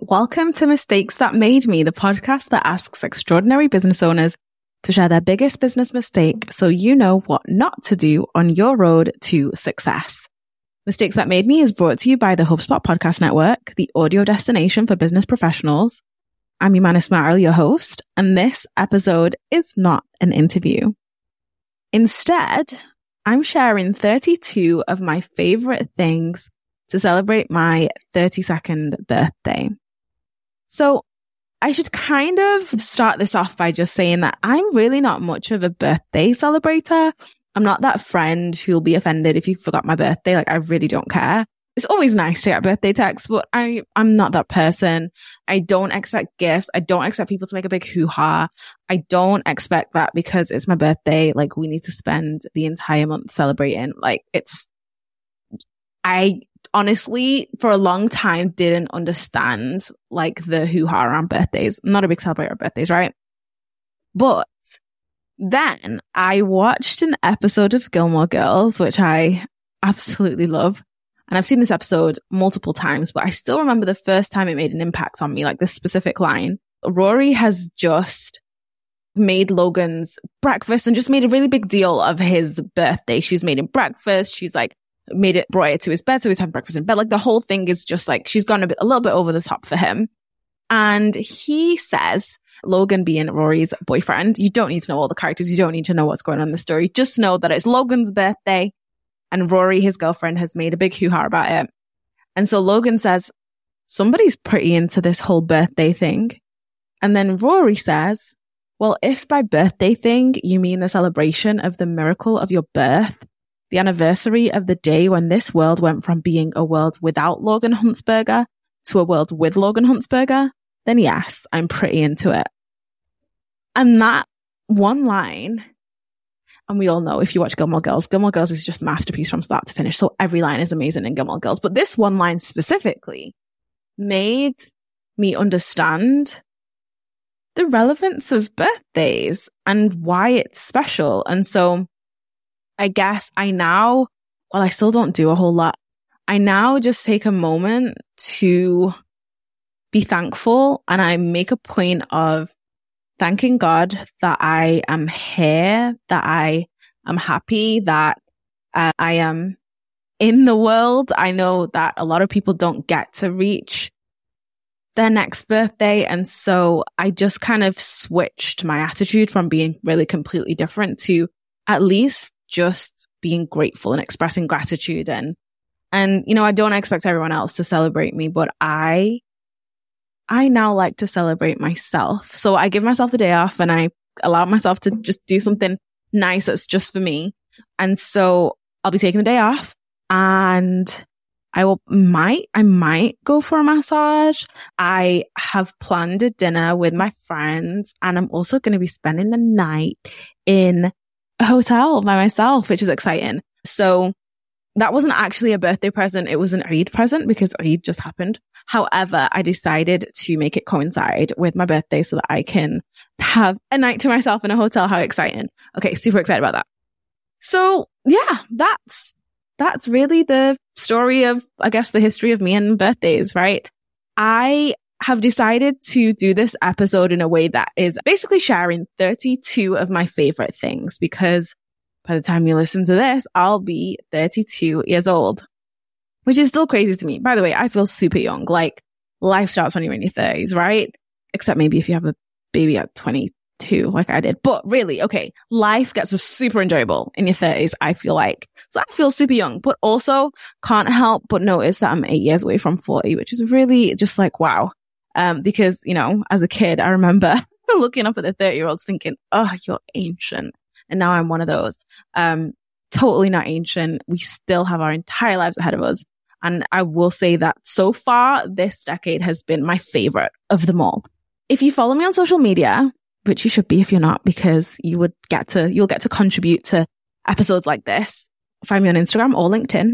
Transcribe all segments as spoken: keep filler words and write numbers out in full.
Welcome to Mistakes That Made Me, the podcast that asks extraordinary business owners to share their biggest business mistake so you know what not to do on your road to success. Mistakes That Made Me is brought to you by the HubSpot Podcast Network, the audio destination for business professionals. I'm Iman Ismail, your host, and this episode is not an interview. Instead, I'm sharing thirty-two of my favorite things to celebrate my thirty-second birthday. So I should kind of start this off by just saying that I'm really not much of a birthday celebrator. I'm not that friend who'll be offended if you forgot my birthday. Like, I really don't care. It's always nice to get birthday texts, but I, I'm not that person. I don't expect gifts. I don't expect people to make a big hoo-ha. I don't expect that because it's my birthday. Like, we need to spend the entire month celebrating. Like, it's, I honestly, for a long time, didn't understand like the hoo-ha around birthdays. I'm not a big celebrator of birthdays, right? But then I watched an episode of Gilmore Girls, which I absolutely love. And I've seen this episode multiple times, but I still remember the first time it made an impact on me, like this specific line. Rory has just made Logan's breakfast and just made a really big deal of his birthday. She's made him breakfast. She's like made it, brought it to his bed. So he's having breakfast in bed. Like the whole thing is just like, she's gone a bit, a little bit over the top for him. And he says, Logan being Rory's boyfriend, you don't need to know all the characters. You don't need to know what's going on in the story. Just know that it's Logan's birthday. And Rory, his girlfriend, has made a big hoo-ha about it. And so Logan says, somebody's pretty into this whole birthday thing. And then Rory says, well, if by birthday thing, you mean the celebration of the miracle of your birth, the anniversary of the day when this world went from being a world without Logan Huntzberger to a world with Logan Huntzberger, then yes, I'm pretty into it. And that one line, and we all know if you watch Gilmore Girls, Gilmore Girls is just a masterpiece from start to finish. So every line is amazing in Gilmore Girls. But this one line specifically made me understand the relevance of birthdays and why it's special. And so I guess I now, well, I still don't do a whole lot. I now just take a moment to be thankful, and I make a point of thanking God that I am here, that I am happy, that uh, I am in the world. I know that a lot of people don't get to reach their next birthday. And so I just kind of switched my attitude from being really completely different to at least just being grateful and expressing gratitude. And, and, you know, I don't expect everyone else to celebrate me, but I I now like to celebrate myself. So I give myself the day off and I allow myself to just do something nice that's just for me. And so I'll be taking the day off and I will might, I might go for a massage. I have planned a dinner with my friends and I'm also going to be spending the night in a hotel by myself, which is exciting. So that wasn't actually a birthday present. It was an Eid present because Eid just happened. However, I decided to make it coincide with my birthday so that I can have a night to myself in a hotel. How exciting. Okay. Super excited about that. So yeah, that's, that's really the story of, I guess, the history of me and birthdays, right? I have decided to do this episode in a way that is basically sharing thirty-two of my favorite things because by the time you listen to this, I'll be thirty-two years old, which is still crazy to me. By the way, I feel super young. Like life starts when you're in your thirties, right? Except maybe if you have a baby at twenty-two, like I did. But really, okay, life gets super enjoyable in your thirties, I feel like. So I feel super young, but also can't help but notice that I'm eight years away from forty, which is really just like, wow. Um, because, you know, as a kid, I remember looking up at the thirty year olds thinking, oh, you're ancient. And now I'm one of those. Um, totally not ancient. We still have our entire lives ahead of us. And I will say that so far, this decade has been my favorite of them all. If you follow me on social media, which you should be if you're not, because you would get to, you'll get to contribute to episodes like this. Find me on Instagram or LinkedIn.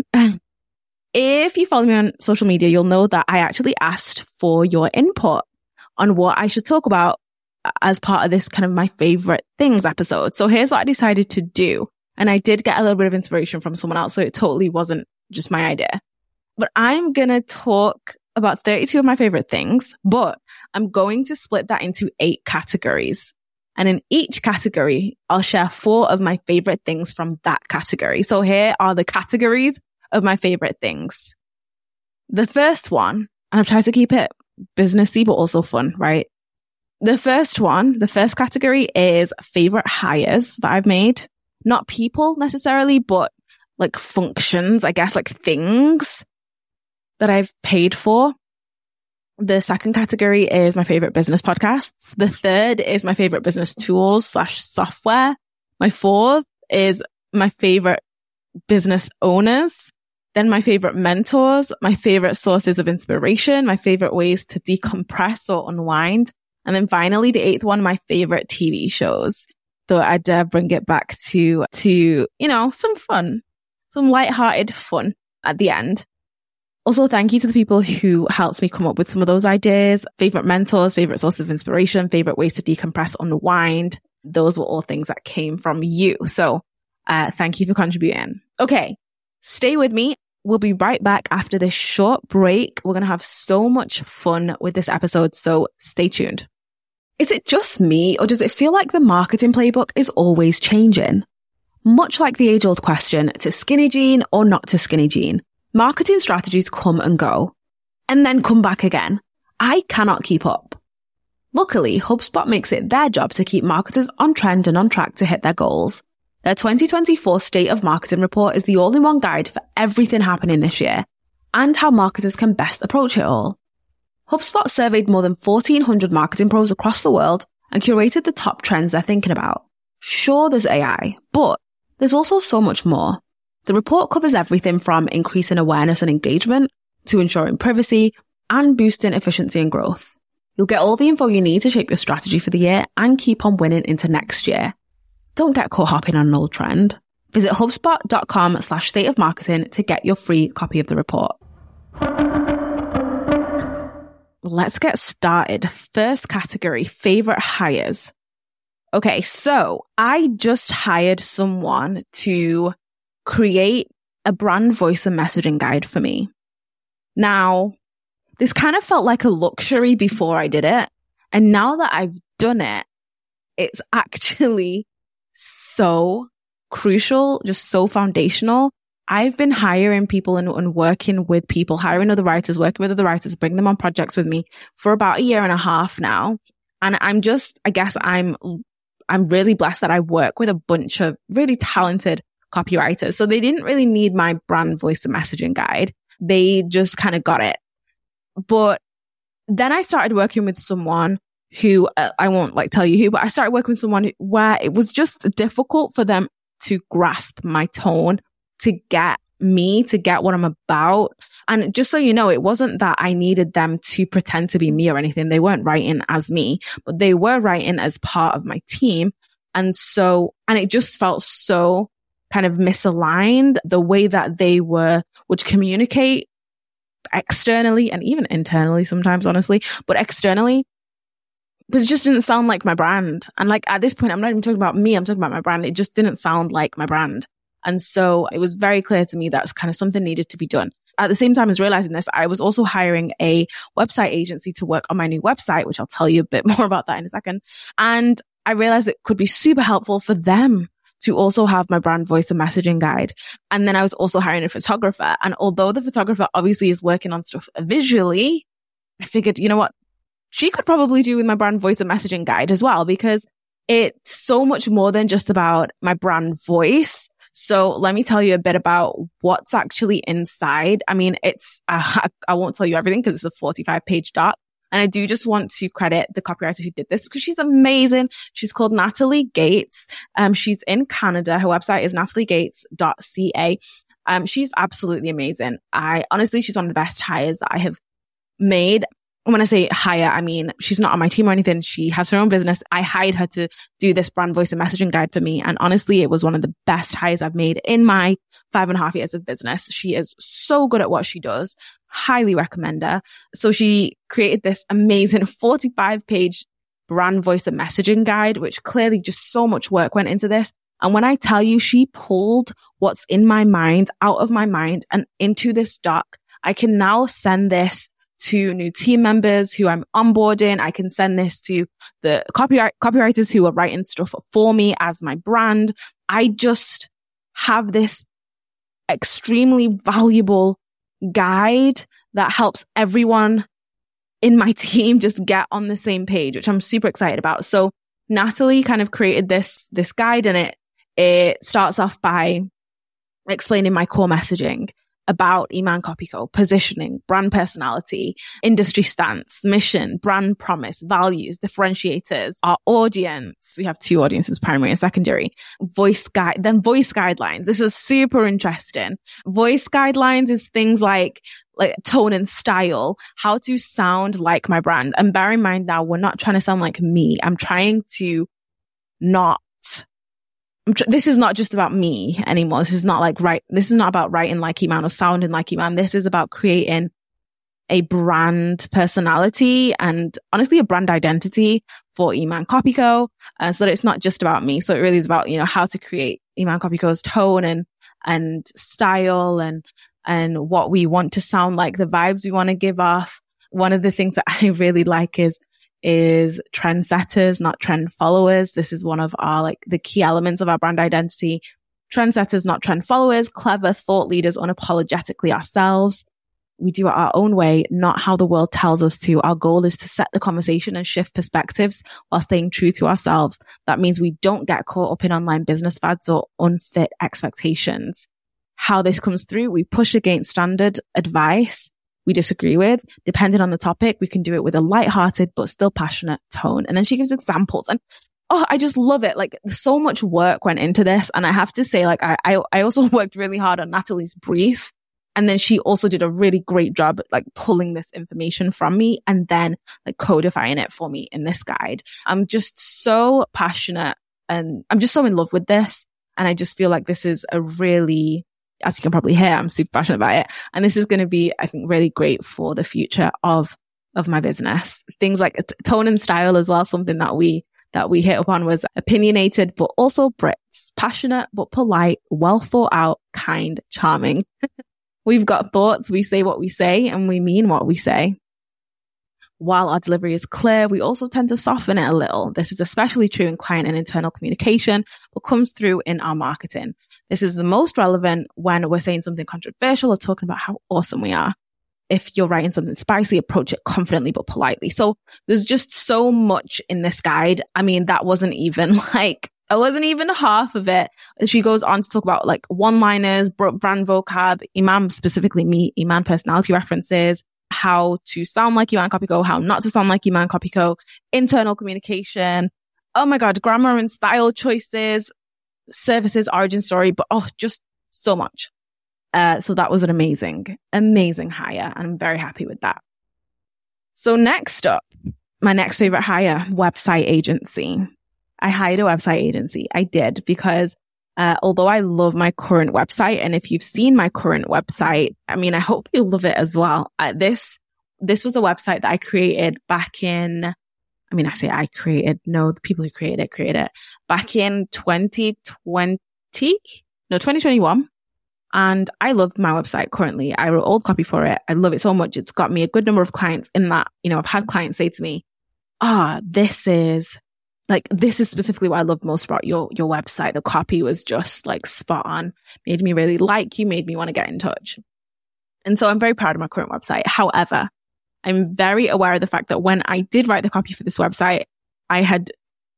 If you follow me on social media, you'll know that I actually asked for your input on what I should talk about as part of this kind of my favorite things episode. So here's what I decided to do. And I did get a little bit of inspiration from someone else. So it totally wasn't just my idea. But I'm going to talk about thirty-two of my favorite things, but I'm going to split that into eight categories. And in each category, I'll share four of my favorite things from that category. So here are the categories of my favorite things. The first one, and I've tried to keep it businessy, but also fun, right? The first one, the first category is favorite hires that I've made. Not people necessarily, but like functions, I guess, like things that I've paid for. The second category is my favorite business podcasts. The third is my favorite business tools slash software. My fourth is my favorite business owners. Then my favorite mentors, my favorite sources of inspiration, my favorite ways to decompress or unwind. And then finally, the eighth one, my favorite T V shows. So I'd uh, bring it back to, to, you know, some fun, some lighthearted fun at the end. Also, thank you to the people who helped me come up with some of those ideas. Favorite mentors, favorite sources of inspiration, favorite ways to decompress, unwind. Those were all things that came from you. So uh, thank you for contributing. Okay, stay with me. We'll be right back after this short break. We're going to have so much fun with this episode, so stay tuned. Is it just me, or does it feel like the marketing playbook is always changing? Much like the age-old question, to skinny jean or not to skinny jean, marketing strategies come and go, and then come back again. I cannot keep up. Luckily, HubSpot makes it their job to keep marketers on trend and on track to hit their goals. Their twenty twenty-four State of Marketing Report is the all-in-one guide for everything happening this year, and how marketers can best approach it all. HubSpot surveyed more than fourteen hundred marketing pros across the world and curated the top trends they're thinking about. Sure, there's A I, but there's also so much more. The report covers everything from increasing awareness and engagement to ensuring privacy and boosting efficiency and growth. You'll get all the info you need to shape your strategy for the year and keep on winning into next year. Don't get caught hopping on an old trend. Visit HubSpot.com slash state of marketing to get your free copy of the report. Let's get started. First category, favorite hires. Okay, so I just hired someone to create a brand voice and messaging guide for me. Now, this kind of felt like a luxury before I did it. And now that I've done it, it's actually so crucial, just so foundational. I've been hiring people and, and working with people, hiring other writers, working with other writers, bring them on projects with me for about a year and a half now. And I'm just, I guess I'm, I'm really blessed that I work with a bunch of really talented copywriters. So they didn't really need my brand voice and messaging guide. They just kind of got it. But then I started working with someone who, uh, I won't like tell you who, but I started working with someone where it was just difficult for them to grasp my tone, to get me, to get what I'm about. And just so you know, it wasn't that I needed them to pretend to be me or anything. They weren't writing as me, but they were writing as part of my team. And so, and it just felt so kind of misaligned, the way that they were, would communicate externally and even internally sometimes, honestly, but externally, because it just didn't sound like my brand. And like at this point, I'm not even talking about me, I'm talking about my brand. It just didn't sound like my brand. And so it was very clear to me that kind of something needed to be done. At the same time as realizing this, I was also hiring a website agency to work on my new website, which I'll tell you a bit more about that in a second. And I realized it could be super helpful for them to also have my brand voice and messaging guide. And then I was also hiring a photographer. And although the photographer obviously is working on stuff visually, I figured, you know what? She could probably do with my brand voice and messaging guide as well, because it's so much more than just about my brand voice. So let me tell you a bit about what's actually inside. I mean, it's, uh, I won't tell you everything because it's a forty-five page doc. And I do just want to credit the copywriter who did this because she's amazing. She's called Natalie Gates. Um, she's in Canada. Her website is natalie gates dot c a. Um, she's absolutely amazing. I honestly, she's one of the best hires that I have made. When I say hire, I mean, she's not on my team or anything. She has her own business. I hired her to do this brand voice and messaging guide for me. And honestly, it was one of the best hires I've made in my five and a half years of business. She is so good at what she does. Highly recommend her. So she created this amazing forty-five page brand voice and messaging guide, which clearly just so much work went into this. And when I tell you she pulled what's in my mind out of my mind and into this doc, I can now send this to new team members who I'm onboarding. I can send this to the copyright copywriters who are writing stuff for me as my brand. I just have this extremely valuable guide that helps everyone in my team just get on the same page, which I'm super excited about. So Natalie kind of created this, this guide, and it, it starts off by explaining my core messaging about Iman Copy Co, positioning, brand personality, industry stance, mission, brand promise, values, differentiators, our audience. We have two audiences, primary and secondary. Voice guide, then voice guidelines. This is super interesting. Voice guidelines is things like, like tone and style, how to sound like my brand. And bear in mind now, we're not trying to sound like me. I'm trying to not I'm tr- this is not just about me anymore. This is not like right. This is not about writing like Iman or sounding like Iman. This is about creating a brand personality and honestly a brand identity for Iman Copy Co. Uh, so that it's not just about me. So it really is about, you know, how to create Iman Copy Co's tone and, and style and, and what we want to sound like, the vibes we want to give off. One of the things that I really like is is trendsetters, not trend followers. This is one of our, like, the key elements of our brand identity. Trendsetters, not trend followers, clever thought leaders, unapologetically ourselves. We do it our own way, not how the world tells us to. Our goal is to set the conversation and shift perspectives while staying true to ourselves. That means we don't get caught up in online business fads or unfit expectations. How this comes through, we push against standard advice we disagree with. Depending on the topic, we can do it with a lighthearted but still passionate tone. And then she gives examples, and oh, I just love it. Like, so much work went into this. And I have to say, like, I, I, I also worked really hard on Natalie's brief. And then she also did a really great job at, like, pulling this information from me and then, like, codifying it for me in this guide. I'm just so passionate and I'm just so in love with this. And I just feel like this is a really, as you can probably hear, I'm super passionate about it. And this is going to be, I think, really great for the future of, of my business. Things like t- tone and style as well. Something that we, that we hit upon was opinionated, but also Brits, passionate, but polite, well thought out, kind, charming. We've got thoughts. We say what we say and we mean what we say. While our delivery is clear, we also tend to soften it a little. This is especially true in client and internal communication, but comes through in our marketing. This is the most relevant when we're saying something controversial or talking about how awesome we are. If you're writing something spicy, approach it confidently but politely. So there's just so much in this guide. I mean, that wasn't even like, it wasn't even half of it. She goes on to talk about, like, one-liners, brand vocab, Iman, specifically me, Iman personality references, how to sound like Iman Copy Co, how not to sound like Iman Copy Co, internal communication, oh my God, grammar and style choices, services, origin story, but oh, just so much. Uh, so that was an amazing, amazing hire. And I'm very happy with that. So next up, my next favorite hire, website agency. I hired a website agency. I did because Uh, although I love my current website, and if you've seen my current website, I mean, I hope you love it as well. Uh, this, this was a website that I created back in, I mean, I say I created, no, the people who created it created it back in twenty twenty, no, twenty twenty-one. And I love my website currently. I wrote old copy for it. I love it so much. It's got me a good number of clients in that, you know, I've had clients say to me, ah, this is, Like, this is specifically what I love most about your, your website. The copy was just, like, spot on, made me really like you, made me want to get in touch. And so I'm very proud of my current website. However, I'm very aware of the fact that when I did write the copy for this website, I had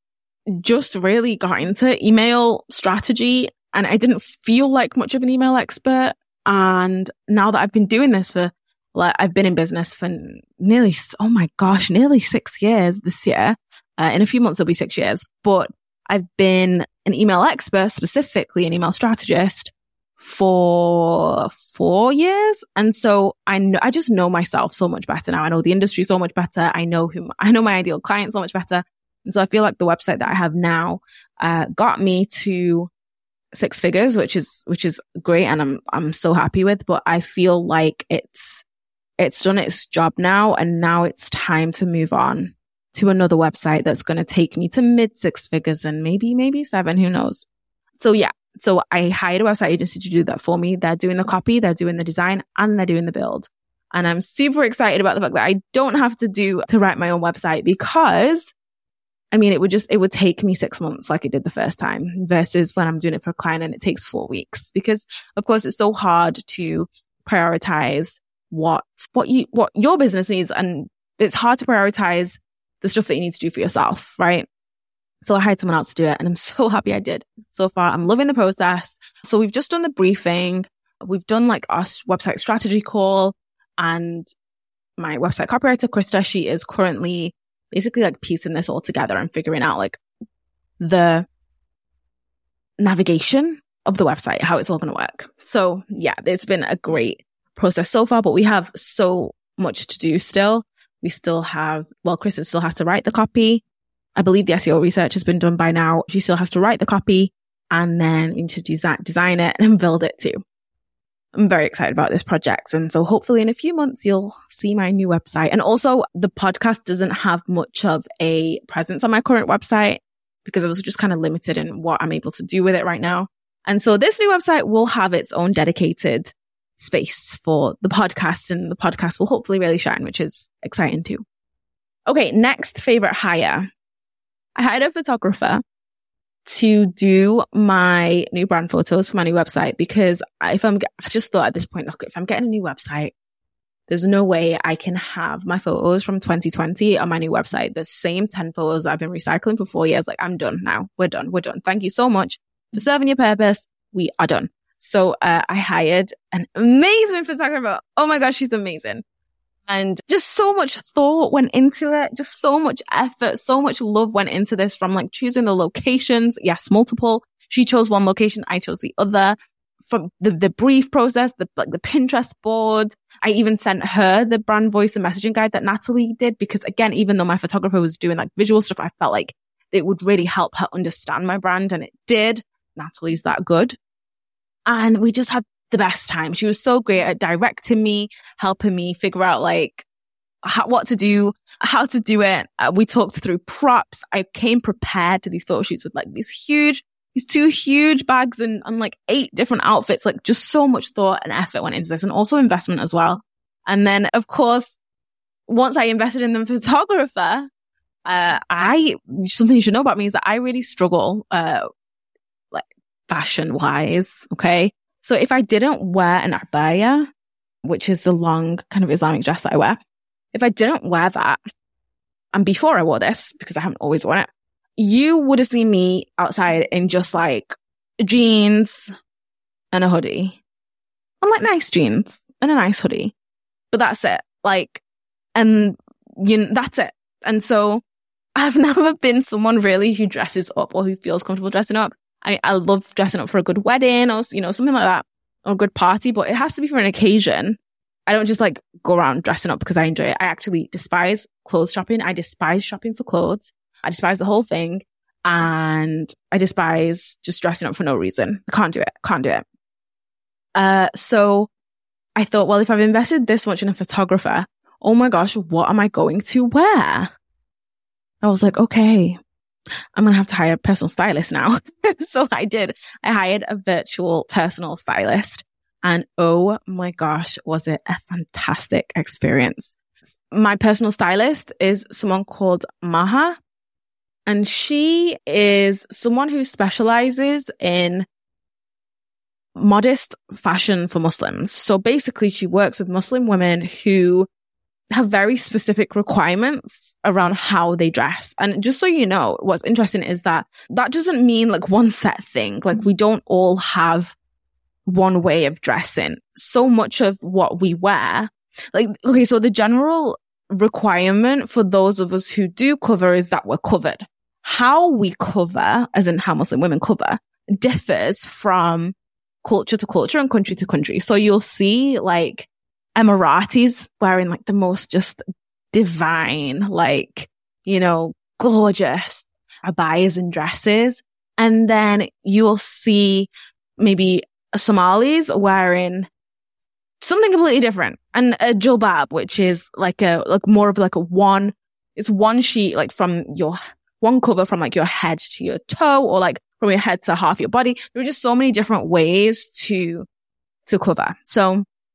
just really got into email strategy and I didn't feel like much of an email expert. And now that I've been doing this for, like, I've been in business for nearly, oh my gosh, nearly six years this year. Uh, in a few months, it'll be six years, but I've been an email expert, specifically an email strategist, for four years. And so I know, I just know myself so much better now. I know the industry so much better. I know who, I know my ideal client so much better. And so I feel like the website that I have now, uh, got me to six figures, which is, which is great. And I'm, I'm so happy with, but I feel like it's, it's done its job now. And now it's time to move on to another website that's going to take me to mid six figures and maybe, maybe seven, who knows? So yeah, so I hired a website agency to do that for me. They're doing the copy, they're doing the design, and they're doing the build. And I'm super excited about the fact that I don't have to do to write my own website, because I mean, it would just, it would take me six months like it did the first time, versus when I'm doing it for a client and it takes four weeks. Because of course it's so hard to prioritize what, what you, what your business needs. And it's hard to prioritize the stuff that you need to do for yourself, right? So I hired someone else to do it, and I'm so happy I did. So far, I'm loving the process. So we've just done the briefing. We've done like our website strategy call, and my website copywriter, Krista, she is currently basically like piecing this all together and figuring out like the navigation of the website, how it's all going to work. So yeah, it's been a great process so far, but we have so much to do still. We still have, well, Krista still has to write the copy. I believe the S E O research has been done by now. She still has to write the copy, and then we need to design, design it and build it too. I'm very excited about this project. And so hopefully in a few months, you'll see my new website. And also the podcast doesn't have much of a presence on my current website, because I was just kind of limited in what I'm able to do with it right now. And so this new website will have its own dedicated space for the podcast, and the podcast will hopefully really shine, which is exciting too. Okay, next favorite hire. I hired a photographer to do my new brand photos for my new website, because if I'm, I just thought at this point, look, if I'm getting a new website, there's no way I can have my photos from twenty twenty on my new website. The same ten photos I've been recycling for four years. Like, I'm done now. We're done. We're done. Thank you so much for serving your purpose. We are done. So uh, I hired an amazing photographer. Oh my gosh, she's amazing. And just so much thought went into it, just so much effort, so much love went into this, from like choosing the locations. Yes, multiple. She chose one location, I chose the other. From the, the brief process, the like the Pinterest board. I even sent her the brand voice and messaging guide that Natalie did, because again, even though my photographer was doing like visual stuff, I felt like it would really help her understand my brand, and it did. Natalie's that good. And we just had the best time. She was so great at directing me, helping me figure out like how, what to do, how to do it. Uh, we talked through props. I came prepared to these photo shoots with like these huge, these two huge bags and, and like eight different outfits. Like, just so much thought and effort went into this, and also investment as well. And then of course, once I invested in the photographer, uh, I, something you should know about me is that I really struggle, uh, like fashion wise. Okay. So if I didn't wear an abaya, which is the long kind of Islamic dress that I wear, if I didn't wear that, and before I wore this, because I haven't always worn it, you would have seen me outside in just like jeans and a hoodie. I'm like nice jeans and a nice hoodie, but that's it. Like, and you know, that's it. And so I've never been someone really who dresses up or who feels comfortable dressing up. I, I love dressing up for a good wedding or, you know, something like that, or a good party, but it has to be for an occasion. I don't just like go around dressing up because I enjoy it. I actually despise clothes shopping. I despise shopping for clothes. I despise the whole thing. And I despise just dressing up for no reason. I can't do it. Can't do it. Uh, so I thought, well, if I've invested this much in a photographer, oh my gosh, what am I going to wear? I was like, okay, I'm going to have to hire a personal stylist now. So I did. I hired a virtual personal stylist, and oh my gosh, was it a fantastic experience. My personal stylist is someone called Maha, and she is someone who specializes in modest fashion for Muslims. So basically she works with Muslim women who have very specific requirements around how they dress. And just so you know, what's interesting is that that doesn't mean like one set thing. Like, we don't all have one way of dressing. So much of what we wear, like, okay, so the general requirement for those of us who do cover is that we're covered. How we cover, as in how Muslim women cover, differs from culture to culture and country to country. So you'll see like Emiratis wearing like the most just divine, like, you know, gorgeous abayas and dresses. And then you'll see maybe Somalis wearing something completely different. And a jilbab, which is like a, like more of like a one, it's one sheet, like from your, one cover from like your head to your toe, or like from your head to half your body. There are just so many different ways to, to cover. So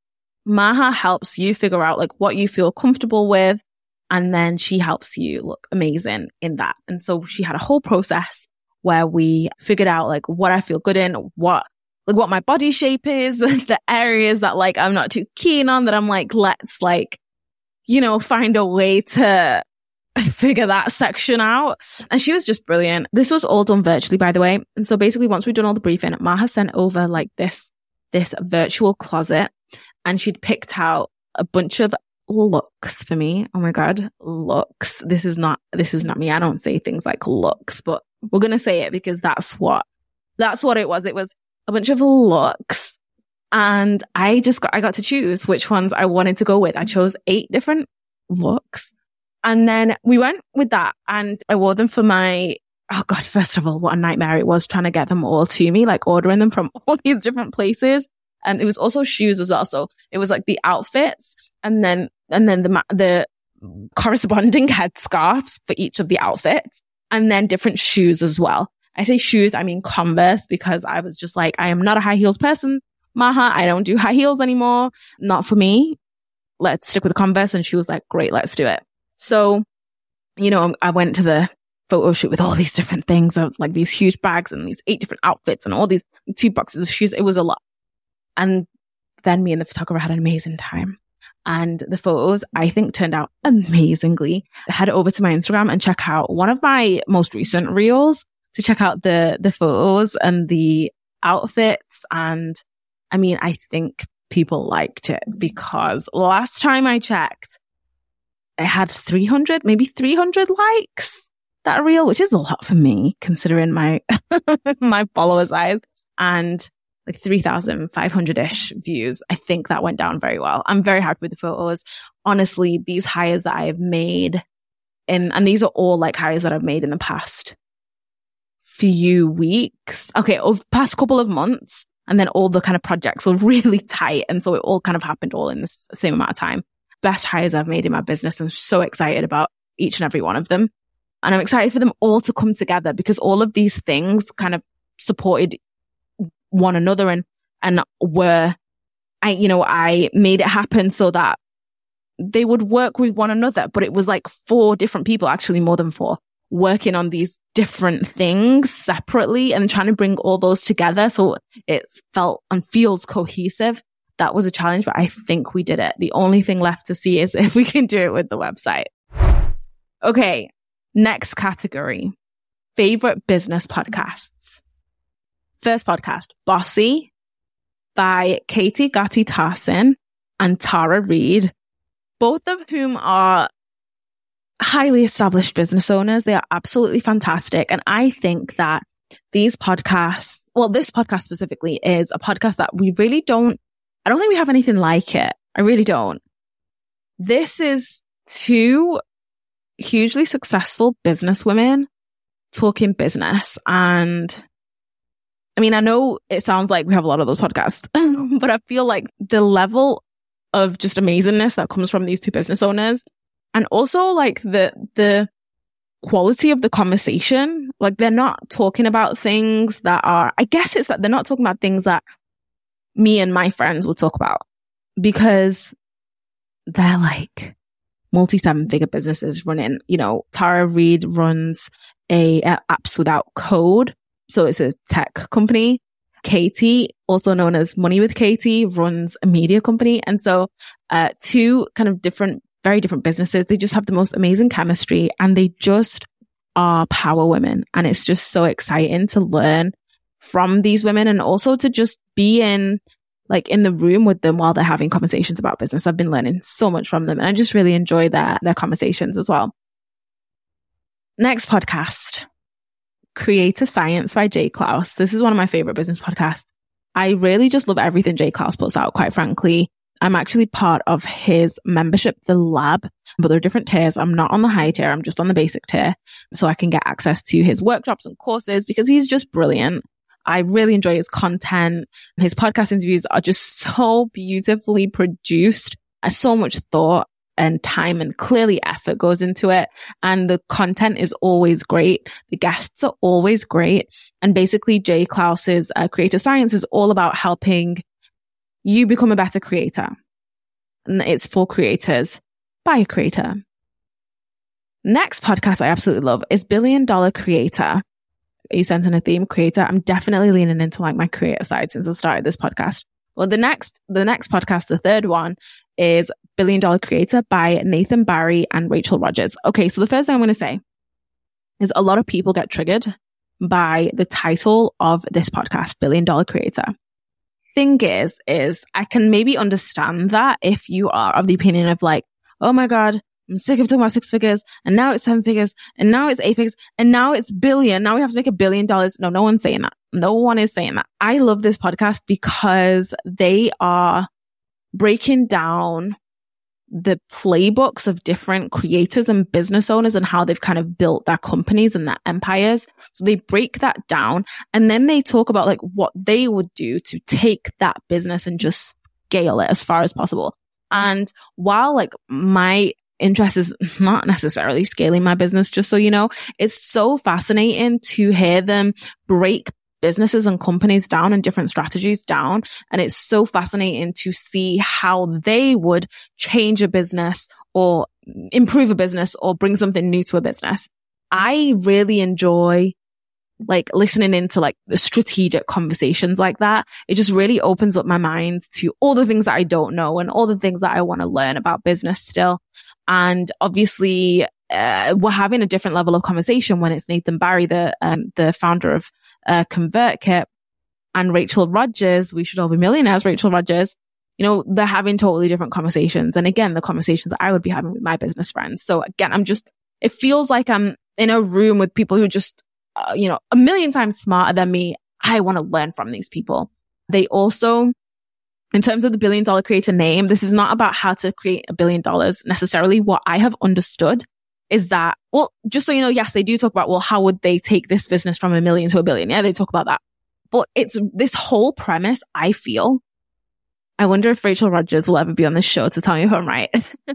Maha helps you figure out like what you feel comfortable with. And then she helps you look amazing in that. And so she had a whole process where we figured out like what I feel good in, what, like what my body shape is, the areas that like I'm not too keen on, that I'm like, let's like, you know, find a way to figure that section out. And she was just brilliant. This was all done virtually, by the way. And so basically once we'd done all the briefing, Maha sent over like this, this virtual closet, and she'd picked out a bunch of looks for me. Oh my God, looks. This is not, this is not me. I don't say things like looks, but we're going to say it because that's what, that's what it was. It was a bunch of looks. And I just got, I got to choose which ones I wanted to go with. I chose eight different looks. And then we went with that, and I wore them for my, oh God, first of all, what a nightmare it was trying to get them all to me, like ordering them from all these different places. And it was also shoes as well. So it was like the outfits, and then, and then the, the corresponding headscarves for each of the outfits, and then different shoes as well. I say shoes, I mean Converse, because I was just like, I am not a high heels person. Maha, I don't do high heels anymore. Not for me. Let's stick with Converse. And she was like, great, let's do it. So, you know, I went to the photo shoot with all these different things, of like these huge bags and these eight different outfits and all these two boxes of shoes. It was a lot. And then me and the photographer had an amazing time. And the photos, I think, turned out amazingly. Head over to my Instagram and check out one of my most recent reels to check out the, the photos and the outfits. And I mean, I think people liked it, because last time I checked, I had three hundred, maybe three hundred likes, that reel, which is a lot for me considering my, my followers size, and like three thousand five hundred-ish views. I think that went down very well. I'm very happy with the photos. Honestly, these hires that I have made in, and these are all like hires that I've made in the past few weeks. Okay. Over the past couple of months. And then all the kind of projects were really tight. And so it all kind of happened all in the same amount of time. Best hires I've made in my business. I'm so excited about each and every one of them. And I'm excited for them all to come together, because all of these things kind of supported one another, and, and were, I, you know, I made it happen so that they would work with one another. But it was like four different people, actually more than four, working on these different things separately and trying to bring all those together. So it felt and feels cohesive. That was a challenge, but I think we did it. The only thing left to see is if we can do it with the website. Okay. Next category, favorite business podcasts. First podcast, Bossy by Katie Gatti Tarsin and Tara Reid, both of whom are highly established business owners. They are absolutely fantastic. And I think that these podcasts, well, this podcast specifically is a podcast that we really don't, I don't think we have anything like it. I really don't. This is two hugely successful business women talking business. And I mean, I know it sounds like we have a lot of those podcasts, but I feel like the level of just amazingness that comes from these two business owners, and also like the, the quality of the conversation, like they're not talking about things that are, I guess it's that they're not talking about things that me and my friends would talk about, because they're like multi seven figure businesses running, you know, Tara Reid runs a, a Apps Without Code. So it's a tech company. Katie, also known as Money with Katie, runs a media company. And so, uh, two kind of different, very different businesses. They just have the most amazing chemistry, and they just are power women. And it's just so exciting to learn from these women, and also to just be in, like in the room with them while they're having conversations about business. I've been learning so much from them, and I just really enjoy their, their conversations as well. Next podcast, Creator Science by Jay Clouse. This is one of my favorite business podcasts. I really just love everything Jay Clouse puts out, quite frankly. I'm actually part of his membership, The Lab, but there are different tiers. I'm not on the high tier. I'm just on the basic tier, so I can get access to his workshops and courses, because he's just brilliant. I really enjoy his content. His podcast interviews are just so beautifully produced. So much thought and time and clearly effort goes into it. And the content is always great. The guests are always great. And basically, Jay Clouse's uh, Creator Science is all about helping you become a better creator. and it's for creators by a creator. Next podcast I absolutely love is Billion Dollar Creator. You sensing a theme? Creator. I'm definitely leaning into like my creator side since I started this podcast. Well, the next, the next podcast, the third one is Billion Dollar Creator by Nathan Barry and Rachel Rodgers. Okay. So the first thing I'm going to say is a lot of people get triggered by the title of this podcast, Billion Dollar Creator. Thing is, is I can maybe understand that if you are of the opinion of like, oh my God, I'm sick of talking about six figures and now it's seven figures and now it's eight figures and now it's billion. Now we have to make a billion dollars. No, no one's saying that. No one is saying that. I love this podcast because they are breaking down the playbooks of different creators and business owners and how they've kind of built their companies and their empires. So they break that down and then they talk about like what they would do to take that business and just scale it as far as possible. And while like my interest is not necessarily scaling my business, just so you know, it's so fascinating to hear them break businesses and companies down and different strategies down. And it's so fascinating to see how they would change a business or improve a business or bring something new to a business. I really enjoy like listening into like the strategic conversations like that. It just really opens up my mind to all the things that I don't know and all the things that I want to learn about business still. And obviously, Uh, we're having a different level of conversation when it's Nathan Barry, the um, the founder of uh, ConvertKit, and Rachel Rodgers. We should all be millionaires. Rachel Rodgers. You know, they're having totally different conversations, and again, the conversations that I would be having with my business friends. So again, I'm just. It feels like I'm in a room with people who are just, uh, you know, a million times smarter than me. I want to learn from these people. They also. In terms of the Billion Dollar Creator name, this is not about how to create a billion dollars necessarily. What I have understood is that, well, just so you know, yes, they do talk about, well, how would they take this business from a million to a billion? Yeah, they talk about that. But it's this whole premise, I feel. I wonder if Rachel Rodgers will ever be on this show to tell me if I'm right.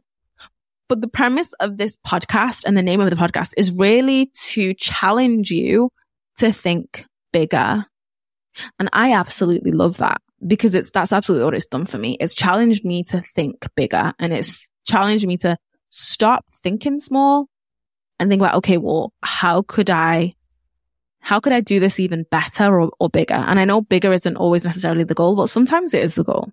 But the premise of this podcast and the name of the podcast is really to challenge you to think bigger. And I absolutely love that because it's, that's absolutely what it's done for me. It's challenged me to think bigger and it's challenged me to stop thinking small and think about, okay, well, how could I, how could I do this even better or, or bigger? And I know bigger isn't always necessarily the goal, but sometimes it is the goal.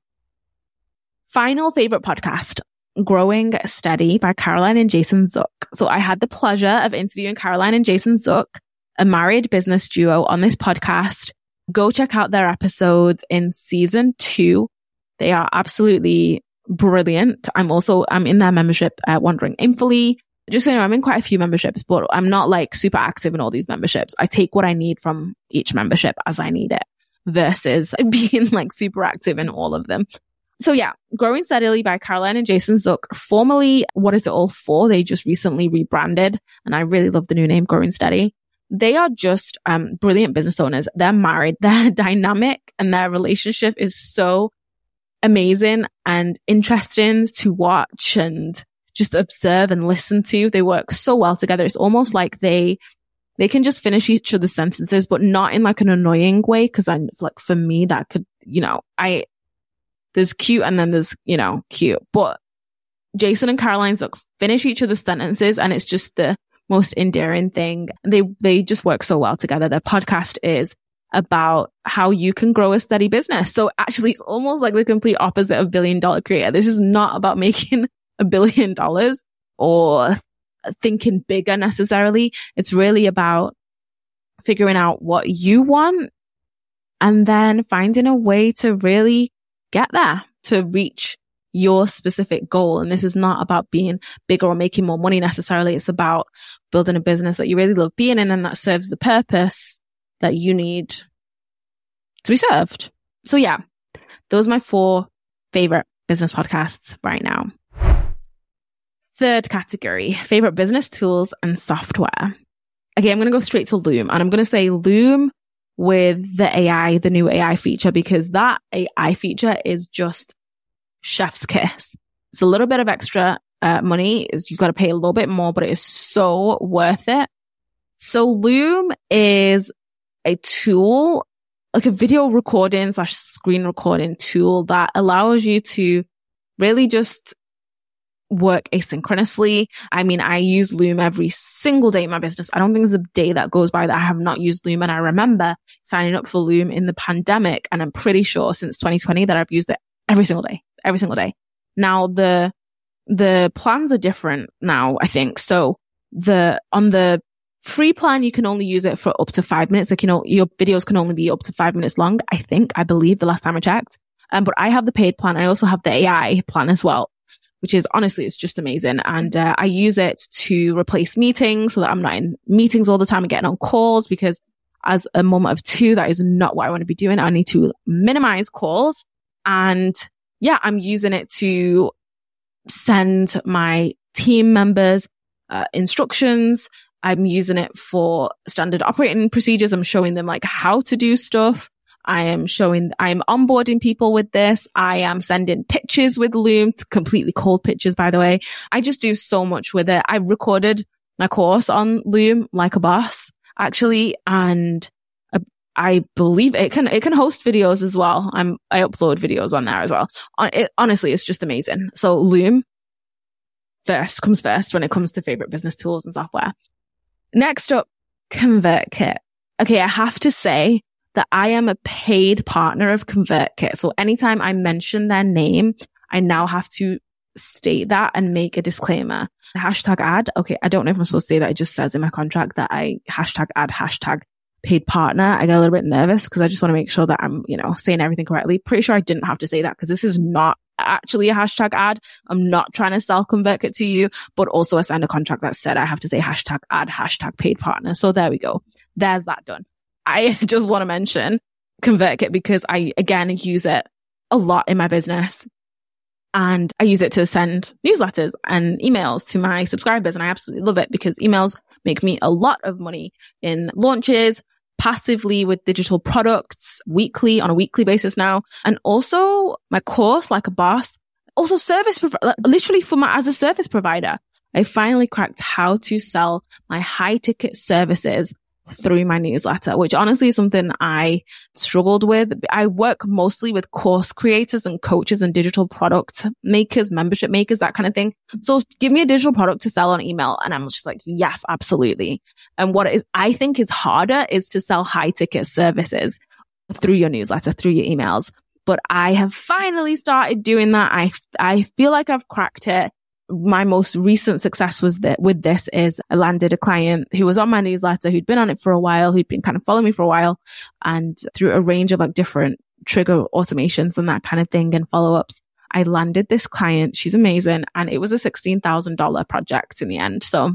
Final favorite podcast, Growing Steady by Caroline and Jason Zook. So I had the pleasure of interviewing Caroline and Jason Zook, a married business duo, on this podcast. Go check out their episodes in season two. They are absolutely brilliant. I'm also, I'm in their membership at Wandering Aimfully. Just so you know, I'm in quite a few memberships, but I'm not like super active in all these memberships. I take what I need from each membership as I need it versus being like super active in all of them. So yeah, Growing Steadily by Caroline and Jason Zook, formerly What Is It All For? They just recently rebranded and I really love the new name, Growing Steady. They are just um brilliant business owners. They're married. They're dynamic and their relationship is so amazing and interesting to watch and just observe and listen to. They work so well together. It's almost like they they can just finish each other's sentences, but not in like an annoying way. Cause I'm like, for me, that could, you know, I, there's cute and then there's, you know, cute, but Jason and Caroline's like finish each other's sentences and it's just the most endearing thing. They, they just work so well together. Their podcast is about how you can grow a steady business. So actually it's almost like the complete opposite of Billion Dollar Creator. This is not about making a billion dollars or thinking bigger necessarily. It's really about figuring out what you want and then finding a way to really get there, to reach your specific goal. And this is not about being bigger or making more money necessarily. It's about building a business that you really love being in and that serves the purpose that you need to be served. So yeah, those are my four favorite business podcasts right now. Third category, favorite business tools and software. Okay, I'm going to go straight to Loom and I'm going to say Loom with the A I, the new A I feature, because that A I feature is just chef's kiss. It's a little bit of extra uh, money. Is you've got to pay a little bit more, but it is so worth it. So Loom is a tool, like a video recording slash screen recording tool that allows you to really just work asynchronously. I mean, I use Loom every single day in my business. I don't think there's a day that goes by that I have not used Loom. And I remember signing up for Loom in the pandemic. And I'm pretty sure since twenty twenty that I've used it every single day, every single day. Now the, the plans are different now, I think. So the, on the free plan, you can only use it for up to five minutes. Like, you know, your videos can only be up to five minutes long. I think, I believe the last time I checked. Um, but I have the paid plan. I also have the A I plan as well, which is honestly, it's just amazing. And uh, I use it to replace meetings so that I'm not in meetings all the time and getting on calls, because as a mom of two, that is not what I want to be doing. I need to minimize calls. And yeah, I'm using it to send my team members uh, instructions. I'm using it for standard operating procedures. I'm showing them like how to do stuff. I am showing, I'm onboarding people with this. I am sending pictures with Loom, completely cold pictures, by the way. I just do so much with it. I recorded my course on Loom, Like a Boss, actually, and I, I believe it can, it can host videos as well. I'm, I upload videos on there as well. It, honestly, it's just amazing. So Loom first comes first when it comes to favorite business tools and software. Next up, ConvertKit. Okay, I have to say that I am a paid partner of ConvertKit. So anytime I mention their name, I now have to state that and make a disclaimer. Hashtag ad. Okay, I don't know if I'm supposed to say that. It just says in my contract that I hashtag ad, hashtag paid partner. I get a little bit nervous because I just want to make sure that I'm, you know, saying everything correctly. Pretty sure I didn't have to say that because this is not actually a hashtag ad. I'm not trying to sell ConvertKit to you, but also I signed a contract that said I have to say hashtag ad, hashtag paid partner. So there we go. There's that done. I just want to mention ConvertKit because I, again, use it a lot in my business. And I use it to send newsletters and emails to my subscribers. And I absolutely love it because emails make me a lot of money in launches, passively with digital products, weekly, on a weekly basis now. And also my course, Like a Boss, also service, prov- literally for my, as a service provider, I finally cracked how to sell my high ticket services through my newsletter, which honestly is something I struggled with. I work mostly with course creators and coaches and digital product makers, membership makers, that kind of thing. So give me a digital product to sell on email. And I'm just like, yes, absolutely. And what it is, I think is harder is to sell high ticket services through your newsletter, through your emails. But I have finally started doing that. I, I feel like I've cracked it. My most recent success was that with this is I landed a client who was on my newsletter, who'd been on it for a while, who'd been kind of following me for a while, and through a range of like different trigger automations and that kind of thing and follow-ups, I landed this client. She's amazing. And it was a sixteen thousand dollars project in the end. So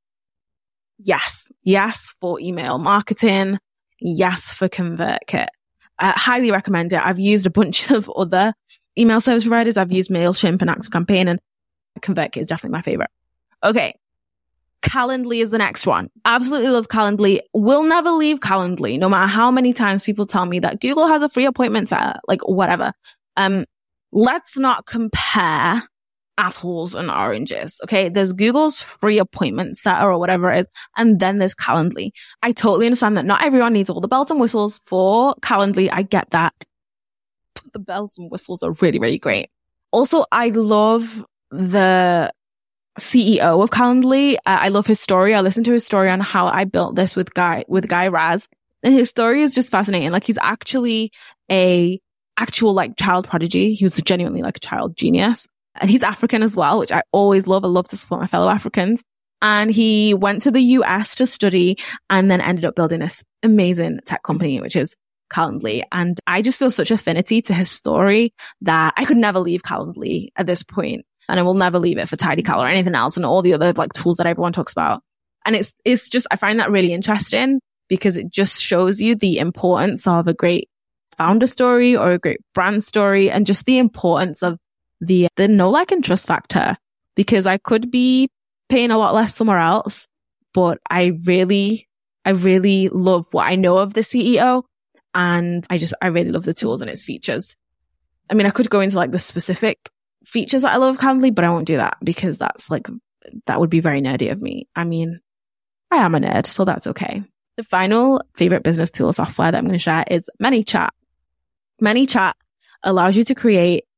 yes, yes for email marketing. Yes for ConvertKit. I highly recommend it. I've used a bunch of other email service providers. I've used MailChimp and ActiveCampaign, and ConvertKit is definitely my favorite. Okay. Calendly is the next one. Absolutely love Calendly. Will never leave Calendly, no matter how many times people tell me that Google has a free appointment setter, like whatever. Um, let's not compare apples and oranges. Okay. There's Google's free appointment setter or whatever it is. And then there's Calendly. I totally understand that not everyone needs all the bells and whistles for Calendly. I get that. But the bells and whistles are really, really great. Also, I love the C E O of Calendly. Uh, I love his story. I listened to his story on how I built this with Guy, with Guy Raz. And his story is just fascinating. Like he's actually a actual like child prodigy. He was genuinely like a child genius. And he's African as well, which I always love. I love to support my fellow Africans. And he went to the U S to study and then ended up building this amazing tech company, which is Calendly. And I just feel such affinity to his story that I could never leave Calendly at this point. And I will never leave it for TidyCal or anything else and all the other like tools that everyone talks about. And it's, it's just, I find that really interesting because it just shows you the importance of a great founder story or a great brand story and just the importance of the, the know, like, and trust factor, because I could be paying a lot less somewhere else, but I really, I really love what I know of the C E O. And I just, I really love the tools and its features. I mean, I could go into like the specific features that I love Calendly, but I won't do that because that's like, that would be very nerdy of me. I mean, I am a nerd, so that's okay. The final favorite business tool software that I'm going to share is ManyChat. ManyChat allows you to create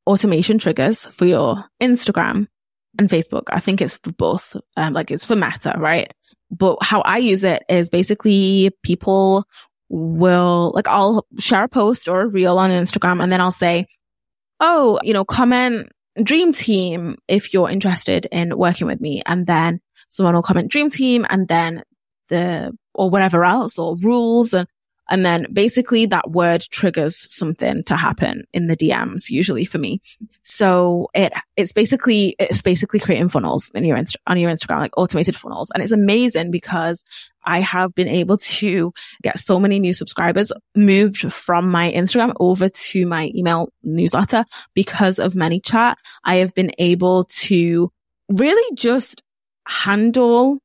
automation triggers for your Instagram and Facebook. I think it's for both. Um, like it's for Meta, right? But how I use it is basically people will, like, I'll share a post or a reel on Instagram and then I'll say, oh, you know, comment Dream Team if you're interested in working with me. And then someone will comment Dream Team and then the, or whatever else, or rules. And, and then basically that word triggers something to happen in the D Ms, usually for me. So it, it's basically, it's basically creating funnels in your, Inst- on your Instagram, like automated funnels. And it's amazing because I have been able to get so many new subscribers moved from my Instagram over to my email newsletter because of ManyChat. I have been able to really just handle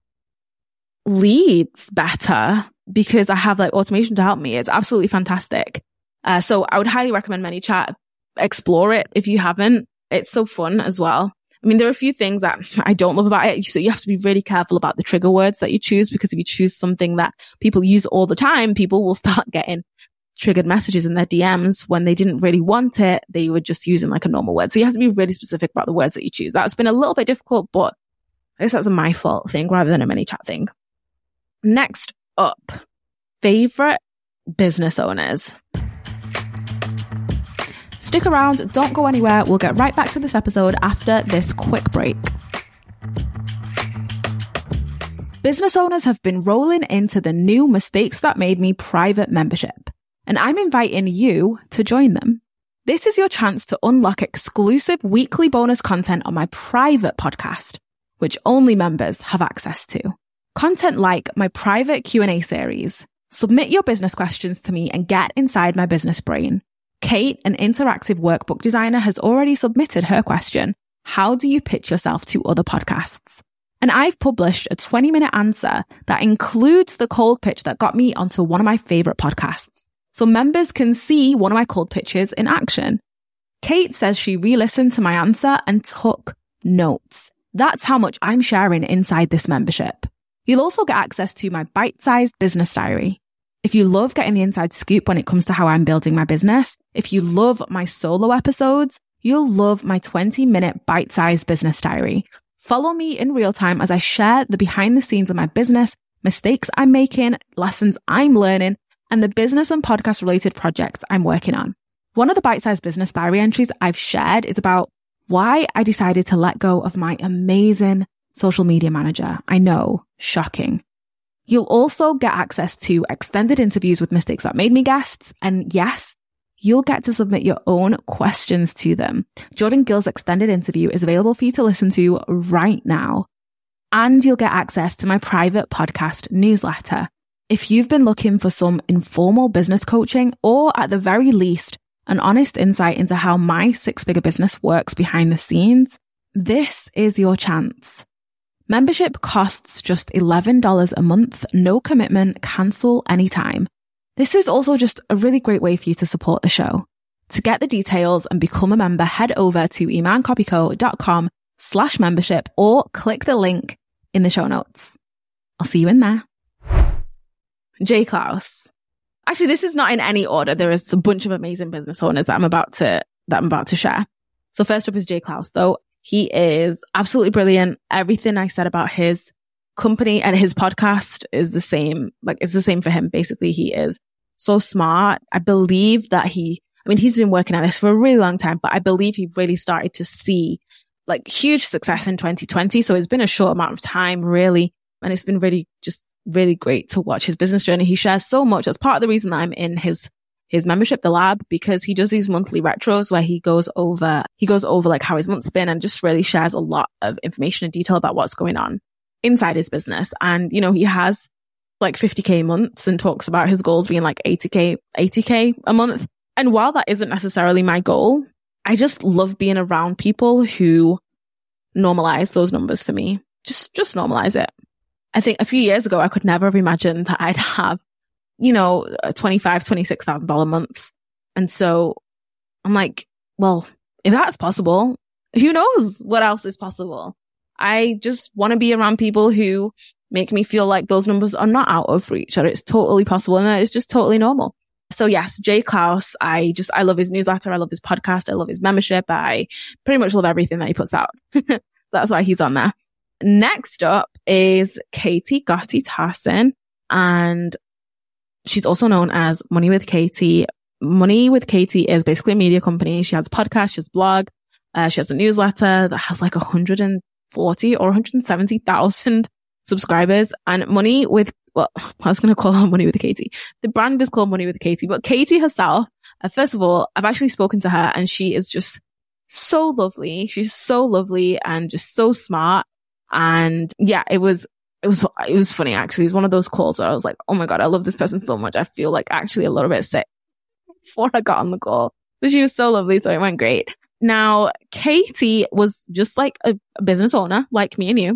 leads better because I have like automation to help me. It's absolutely fantastic. Uh, so I would highly recommend ManyChat. Explore it if you haven't. It's so fun as well. I mean, there are a few things that I don't love about it. So you have to be really careful about the trigger words that you choose, because if you choose something that people use all the time, people will start getting triggered messages in their D Ms when they didn't really want it. They were just using like a normal word. So you have to be really specific about the words that you choose. That's been a little bit difficult, but I guess that's a my fault thing rather than a ManyChat thing. Next up, favorite business owners. Stick around, don't go anywhere. We'll get right back to this episode after this quick break. Business owners have been rolling into the new Mistakes That Made Me private membership, and I'm inviting you to join them. This is your chance to unlock exclusive weekly bonus content on my private podcast, which only members have access to. Content like my private Q and A series. Submit your business questions to me and get inside my business brain. Kate, an interactive workbook designer, has already submitted her question. How do you pitch yourself to other podcasts? And I've published a twenty minute answer that includes the cold pitch that got me onto one of my favorite podcasts. So members can see one of my cold pitches in action. Kate says she re-listened to my answer and took notes. That's how much I'm sharing inside this membership. You'll also get access to my bite-sized business diary. If you love getting the inside scoop when it comes to how I'm building my business, if you love my solo episodes, you'll love my twenty minute bite-sized business diary. Follow me in real time as I share the behind the scenes of my business, mistakes I'm making, lessons I'm learning, and the business and podcast related projects I'm working on. One of the bite-sized business diary entries I've shared is about why I decided to let go of my amazing social media manager. I know, shocking. You'll also get access to extended interviews with Mistakes That Made Me guests. And yes, you'll get to submit your own questions to them. Jordan Gill's extended interview is available for you to listen to right now. And you'll get access to my private podcast newsletter. If you've been looking for some informal business coaching, or at the very least, an honest insight into how my six-figure business works behind the scenes, this is your chance. Membership costs just eleven dollars a month, no commitment, cancel anytime. This is also just a really great way for you to support the show. To get the details and become a member, head over to imancopyco.com slash membership or click the link in the show notes. I'll see you in there. Jay Clouse. Actually, this is not in any order. There is a bunch of amazing business owners that I'm about to, that I'm about to share. So first up is Jay Clouse, though. He is absolutely brilliant. Everything I said about his company and his podcast is the same. Like, it's the same for him. Basically, he is so smart. I believe that he, I mean, he's been working at this for a really long time, but I believe he really started to see like huge success in twenty twenty. So it's been a short amount of time, really. And it's been really, just really great to watch his business journey. He shares so much. That's part of the reason that I'm in his his membership, The Lab, because he does these monthly retros where he goes over, he goes over like how his month's been and just really shares a lot of information and detail about what's going on inside his business. And, you know, he has like fifty K months and talks about his goals being like eighty K, eighty K a month. And while that isn't necessarily my goal, I just love being around people who normalize those numbers for me. Just, just normalize it. I think a few years ago, I could never have imagined that I'd have, you know, twenty-five thousand dollars, twenty-six thousand dollars months. And so I'm like, well, if that's possible, who knows what else is possible? I just want to be around people who make me feel like those numbers are not out of reach, or it's totally possible and that it's just totally normal. So yes, Jay Clouse, I just, I love his newsletter. I love his podcast. I love his membership. I pretty much love everything that he puts out. That's why he's on there. Next up is Katie Gotti Tarson, and she's also known as Money with Katie. Money with Katie is basically a media company. She has a podcast, she has a blog, uh, she has a newsletter that has like one hundred forty or one hundred seventy thousand subscribers. And Money with, well, I was going to call her Money with Katie. The brand is called Money with Katie, but Katie herself, uh, first of all, I've actually spoken to her and she is just so lovely. She's so lovely and just so smart. And yeah, it was, it was, it was funny actually. It's one of those calls where I was like, oh my God, I love this person so much. I feel like actually a little bit sick before I got on the call. But she was so lovely. So it went great. Now, Katie was just like a, a business owner, like me and you.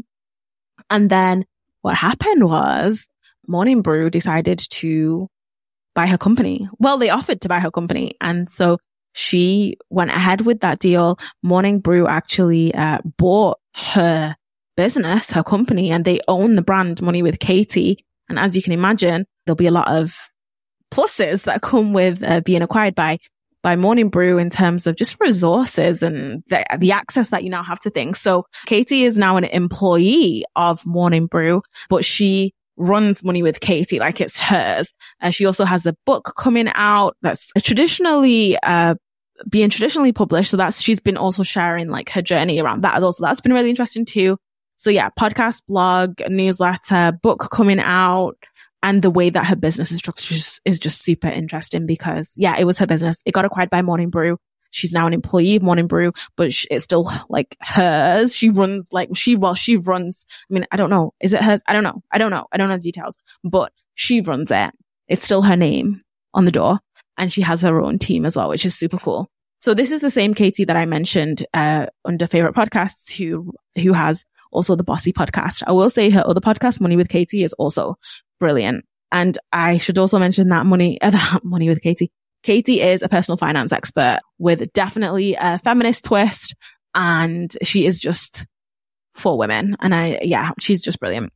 And then what happened was Morning Brew decided to buy her company. Well, they offered to buy her company. And so she went ahead with that deal. Morning Brew actually uh, bought her business, her company, and they own the brand Money with Katie. And as you can imagine, there'll be a lot of pluses that come with uh, being acquired by by Morning Brew in terms of just resources and the, the access that you now have to things. So Katie is now an employee of Morning Brew, but she runs Money with Katie like it's hers. Uh, she also has a book coming out that's traditionally uh being traditionally published. So that's, she's been also sharing like her journey around that as well. So that's been really interesting too. So yeah, podcast, blog, newsletter, book coming out. And the way that her business is structured is just super interesting because, yeah, it was her business. It got acquired by Morning Brew. She's now an employee of Morning Brew, but it's still like hers. She runs like she, well, she runs. I mean, I don't know. Is it hers? I don't know. I don't know. I don't know the details, but she runs it. It's still her name on the door, and she has her own team as well, which is super cool. So this is the same Katie that I mentioned uh under favorite podcasts who who has also the Bossy podcast. I will say her other podcast, Money with Katie, is also brilliant. And I should also mention that Money, uh, that Money with Katie. Katie is a personal finance expert with definitely a feminist twist, and she is just for women. And I, yeah, she's just brilliant.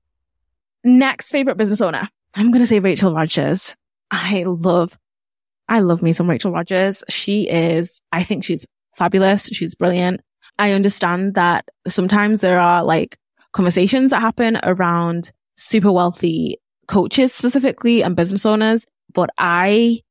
Next favorite business owner. I'm going to say Rachel Rodgers. I love, I love me some Rachel Rodgers. She is, I think she's fabulous. She's brilliant. I understand that sometimes there are like conversations that happen around super wealthy coaches specifically and business owners, but I,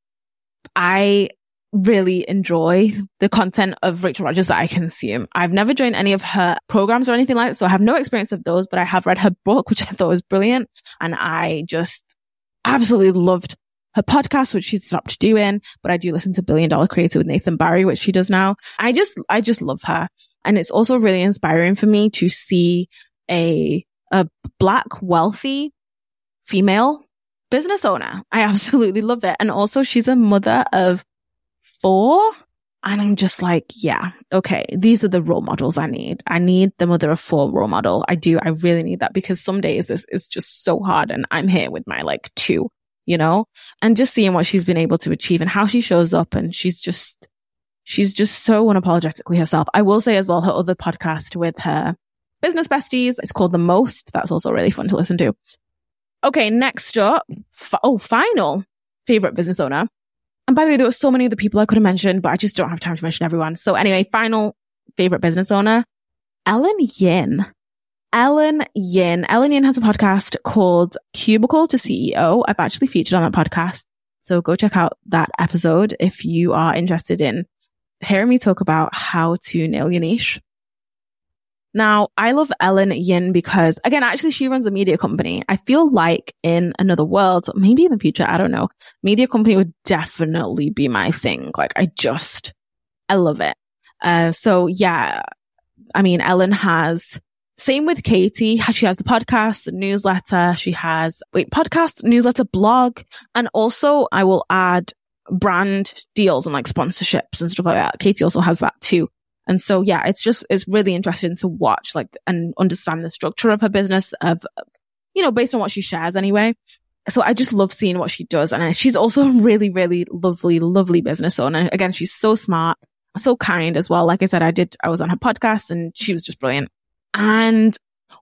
I really enjoy the content of Rachel Rodgers that I consume. I've never joined any of her programs or anything like that, so I have no experience of those, but I have read her book, which I thought was brilliant. And I just absolutely loved her podcast, which she's stopped doing, but I do listen to Billion Dollar Creator with Nathan Barry, which she does now. I just, I just love her. And it's also really inspiring for me to see a, a Black wealthy female business owner. I absolutely love it. And also she's a mother of four. And I'm just like, yeah, okay, these are the role models I need. I need the mother of four role model. I do. I really need that because some days this is just so hard and I'm here with my like two, you know, and just seeing what she's been able to achieve and how she shows up. And she's just, she's just so unapologetically herself. I will say as well, her other podcast with her business besties, it's called The Most. That's also really fun to listen to. Okay, next up, f- oh, final favorite business owner. And by the way, there were so many other people I could have mentioned, but I just don't have time to mention everyone. So anyway, final favorite business owner, Ellen Yin. Ellen Yin. Ellen Yin has a podcast called Cubicle to C E O. I've actually featured on that podcast. So go check out that episode if you are interested in hearing me talk about how to nail your niche. Now, I love Ellen Yin because, again, actually, she runs a media company. I feel like in another world, maybe in the future, I don't know, media company would definitely be my thing. Like, I just, I love it. Uh, so yeah, I mean, Ellen has, same with Katie, she has the podcast, the newsletter, she has, wait, podcast, newsletter, blog, and also I will add brand deals and like sponsorships and stuff like that. Katie also has that too. And so, yeah, it's just, it's really interesting to watch, like, and understand the structure of her business of, you know, based on what she shares anyway. So I just love seeing what she does. And she's also a really, really lovely, lovely business owner. Again, she's so smart, so kind as well. Like I said, I did, I was on her podcast and she was just brilliant. And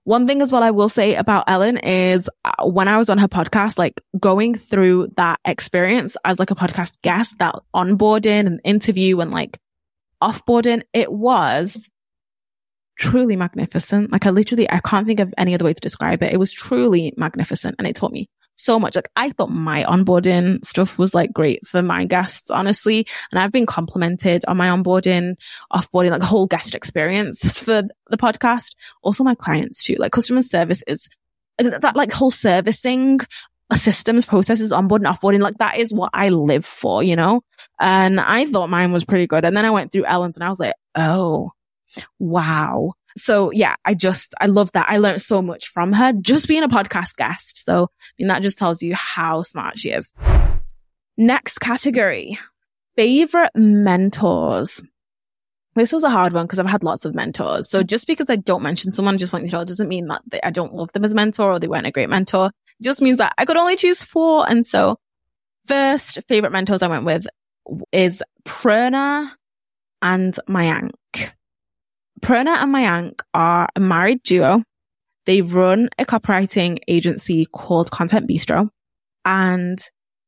One thing as well I will say about Ellen is uh, when I was on her podcast, like going through that experience as like a podcast guest, that onboarding and interview and like offboarding, it was truly magnificent. Like I literally, I can't think of any other way to describe it. It was truly magnificent and it taught me so much. Like I thought my onboarding stuff was like great for my guests, honestly. And I've been complimented on my onboarding, offboarding, like the whole guest experience for the podcast. Also my clients too, like customer service is that like whole servicing systems, processes, onboarding, offboarding, like that is what I live for, you know? And I thought mine was pretty good. And then I went through Ellen's and I was like, oh, wow. So yeah, I just, I love that. I learned so much from her just being a podcast guest. So, I mean, that just tells you how smart she is. Next category, favorite mentors. This was a hard one because I've had lots of mentors. So just because I don't mention someone, I just want you to know, doesn't mean that they, I don't love them as a mentor or they weren't a great mentor. It just means that I could only choose four. And so first favorite mentors I went with is Prerna and Mayank. Prerna and Mayank are a married duo. They run a copywriting agency called Content Bistro. And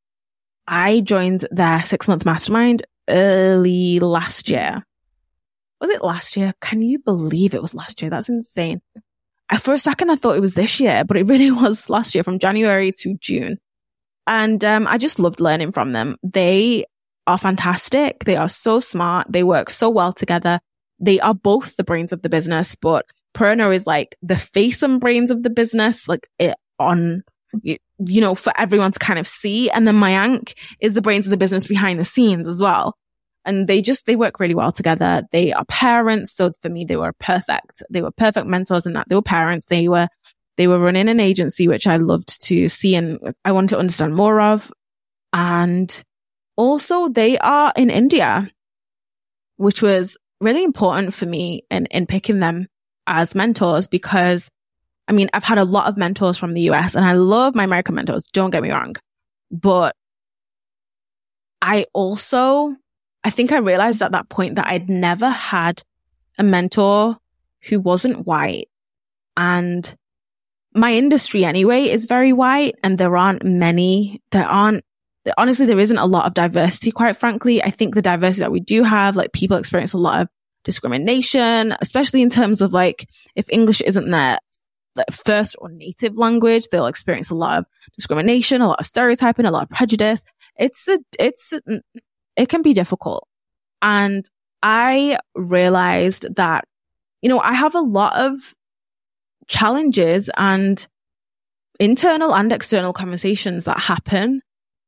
I joined their six month mastermind early last year. Was it last year? Can you believe it was last year? That's insane. I, for a second, I thought it was this year, but it really was last year from January to June. And um, I just loved learning from them. They are fantastic. They are so smart. They work so well together. They are both the brains of the business, but Prerna is like the face and brains of the business, like it on, you, you know, for everyone to kind of see. And then Mayank is the brains of the business behind the scenes as well. And they just, they work really well together. They are parents. So for me, they were perfect. They were perfect mentors in that they were parents. They were, they were running an agency, which I loved to see and I wanted to understand more of. And also they are in India, which was really important for me in, in picking them as mentors because, I mean, I've had a lot of mentors from the U S and I love my American mentors. Don't get me wrong. But I also, I think I realized at that point that I'd never had a mentor who wasn't white. And my industry anyway is very white and there aren't many, there aren't, honestly, there isn't a lot of diversity, quite frankly. I think the diversity that we do have, like people experience a lot of discrimination, especially in terms of like, if English isn't their first or native language, they'll experience a lot of discrimination, a lot of stereotyping, a lot of prejudice. It's a, it's, a, it can be difficult. And I realized that, you know, I have a lot of challenges and internal and external conversations that happen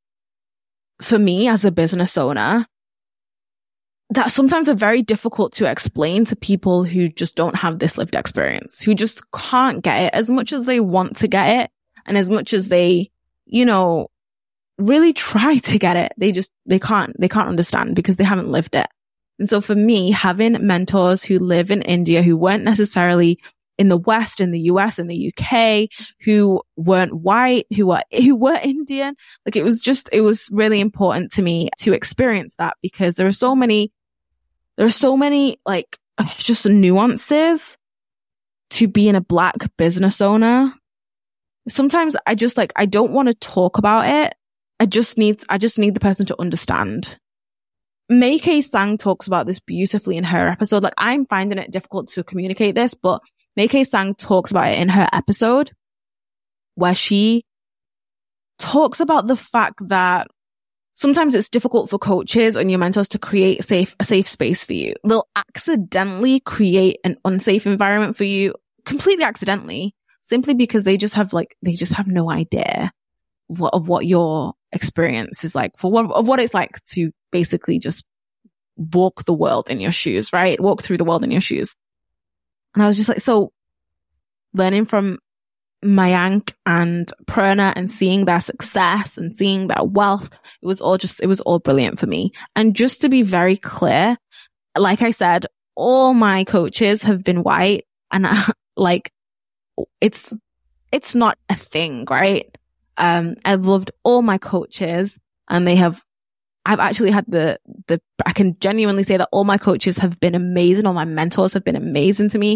for me as a business owner that sometimes are very difficult to explain to people who just don't have this lived experience, who just can't get it as much as they want to get it and as much as they, you know, really try to get it. They just, they can't, they can't understand because they haven't lived it. And so for me, having mentors who live in India, who weren't necessarily in the West, in the U S, in the U K, who weren't white, who were, who were Indian, like it was just, it was really important to me to experience that because there are so many, there are so many like just nuances to being a Black business owner. Sometimes I just like, I don't want to talk about it. I just need, I just need the person to understand. Mei Kay Sang talks about this beautifully in her episode. Like I'm finding it difficult to communicate this, but Mei Kay Sang talks about it in her episode where she talks about the fact that sometimes it's difficult for coaches and your mentors to create safe, a safe space for you. They'll accidentally create an unsafe environment for you, completely accidentally, simply because they just have like, they just have no idea of what, of what your experience is like, for what, of what it's like to basically just walk the world in your shoes, right? Walk through the world in your shoes. And I was just like, so learning from Mayank and Prerna and seeing their success and seeing their wealth, it was all just, it was all brilliant for me. And just to be very clear, like I said, all my coaches have been white and uh, like it's, it's not a thing, right? Um, I've loved all my coaches and they have, I've actually had the, the, I can genuinely say that all my coaches have been amazing. All my mentors have been amazing to me.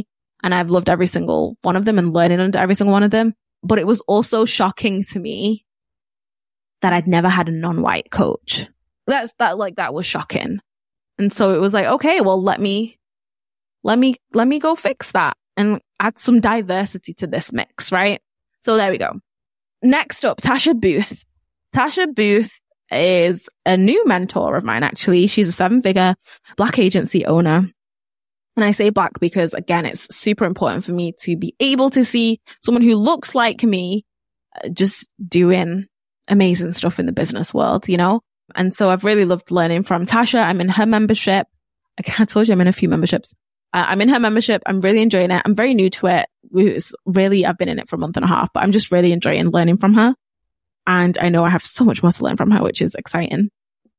and I've loved every single one of them and learning under every single one of them. But it was also shocking to me that I'd never had a non-white coach. That's that like that was shocking. And so it was like, okay, well, let me, let me, let me go fix that and add some diversity to this mix, right? So there we go. Next up, Tasha Booth. Tasha Booth is a new mentor of mine, actually. She's a seven-figure Black agency owner. And I say Black because, again, it's super important for me to be able to see someone who looks like me uh, just doing amazing stuff in the business world, you know? And so I've really loved learning from Tasha. I'm in her membership. I told you I'm in a few memberships. Uh, I'm in her membership. I'm really enjoying it. I'm very new to it. It's really, I've been in it for a month and a half, but I'm just really enjoying learning from her. And I know I have so much more to learn from her, which is exciting.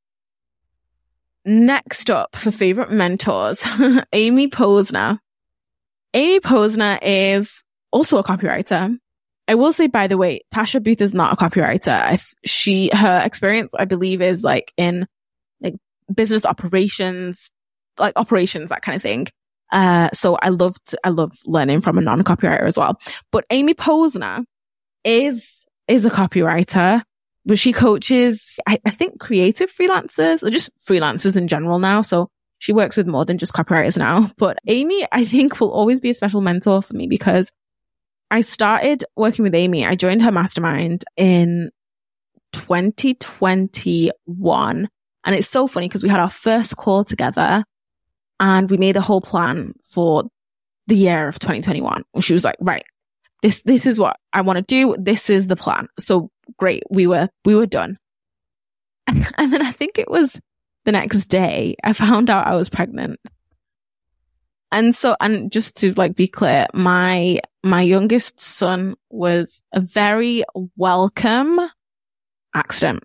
Next up for favorite mentors, Amy Posner. Amy Posner is also a copywriter. I will say, by the way, Tasha Booth is not a copywriter. I th- she, her experience, I believe, is like in like business operations, like operations, that kind of thing. Uh, so I loved, I love learning from a non-copywriter as well. But Amy Posner is, is a copywriter. But she coaches, I, I think, creative freelancers or just freelancers in general now. So she works with more than just copywriters now. But Amy, I think, will always be a special mentor for me because I started working with Amy. I joined her mastermind in twenty twenty-one. And it's so funny because we had our first call together and we made a whole plan for the year of twenty twenty-one. And she was like, right, this, this is what I want to do. This is the plan. So great. We were, we were done. And then I think it was the next day I found out I was pregnant. And so, and just to like be clear, my, my youngest son was a very welcome accident.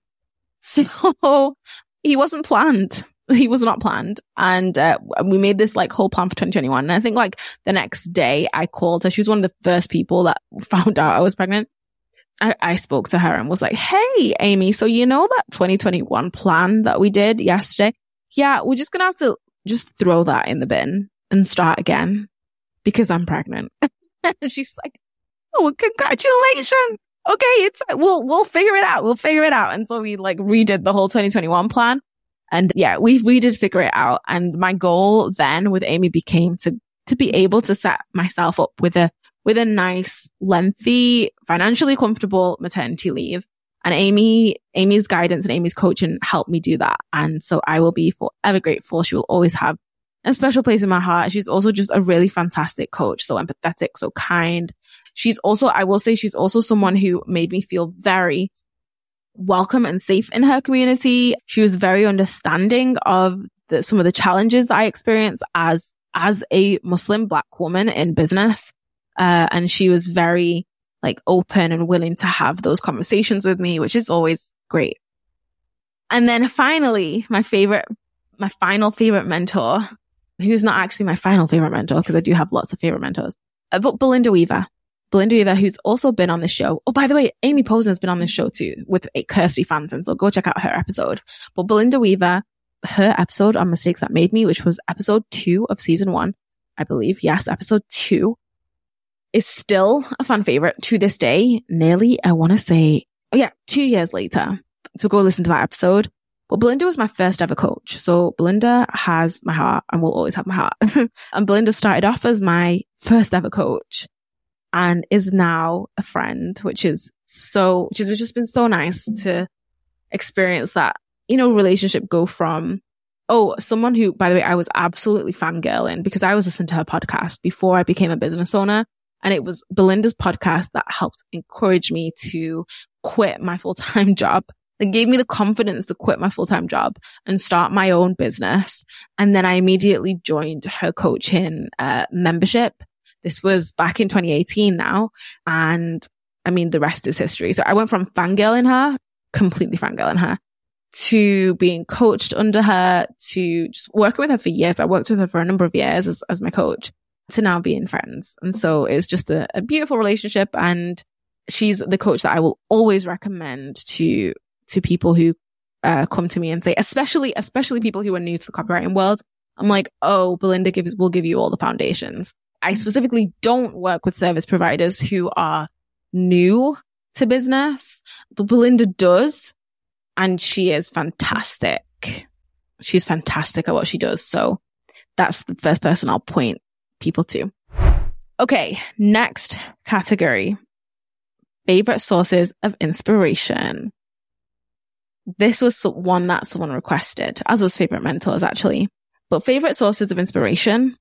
So he wasn't planned. He was not planned. And uh, we made this like whole plan for twenty twenty-one. And I think like the next day I called her. She was one of the first people that found out I was pregnant. I, I spoke to her and was like, hey, Amy, so you know that twenty twenty-one plan that we did yesterday? Yeah, we're just going to have to just throw that in the bin and start again because I'm pregnant. And she's like, oh, congratulations. Okay, it's, we'll, we'll figure it out. We'll figure it out. And so we like redid the whole twenty twenty-one plan. And yeah, we, we did figure it out. And my goal then with Amy became to, to be able to set myself up with a, with a nice, lengthy, financially comfortable maternity leave. And Amy, Amy's guidance and Amy's coaching helped me do that. And so I will be forever grateful. She will always have a special place in my heart. She's also just a really fantastic coach. So empathetic, so kind. She's also, I will say she's also someone who made me feel very welcome and safe in her community. She was very understanding of the, some of the challenges that I experienced as, as a Muslim Black woman in business. Uh, and she was very like open and willing to have those conversations with me, which is always great. And then finally, my favorite, my final favorite mentor, who's not actually my final favorite mentor because I do have lots of favorite mentors, uh, but Belinda Weaver. Belinda Weaver, who's also been on this show. Oh, by the way, Amy Posner has been on this show too with Kirsty Fanton. So go check out her episode. But Belinda Weaver, her episode on Mistakes That Made Me, which was episode two of season one, I believe. Yes, episode two is still a fan favorite to this day. Nearly, I want to say, oh yeah, two years later. So go listen to that episode. But Belinda was my first ever coach. So Belinda has my heart and will always have my heart. And Belinda started off as my first ever coach and is now a friend, which is so, which has just been so nice to experience that, you know, relationship go from, oh, someone who, by the way, I was absolutely fangirling because I was listening to her podcast before I became a business owner. And it was Belinda's podcast that helped encourage me to quit my full-time job. It gave me the confidence to quit my full-time job and start my own business. And then I immediately joined her coaching uh, membership. This was back in twenty eighteen now. And I mean, the rest is history. So I went from fangirling her, completely fangirling her, to being coached under her, to just working with her for years. I worked with her for a number of years as, as my coach, to now being friends. And so it's just a, a beautiful relationship. And she's the coach that I will always recommend to, to people who uh, come to me and say, especially, especially people who are new to the copywriting world. I'm like, oh, Belinda gives, will give you all the foundations. I specifically don't work with service providers who are new to business, but Belinda does. And she is fantastic. She's fantastic at what she does. So that's the first person I'll point people to. Okay, next category. Favorite sources of inspiration. This was one that someone requested, as was favorite mentors actually. But favorite sources of inspiration.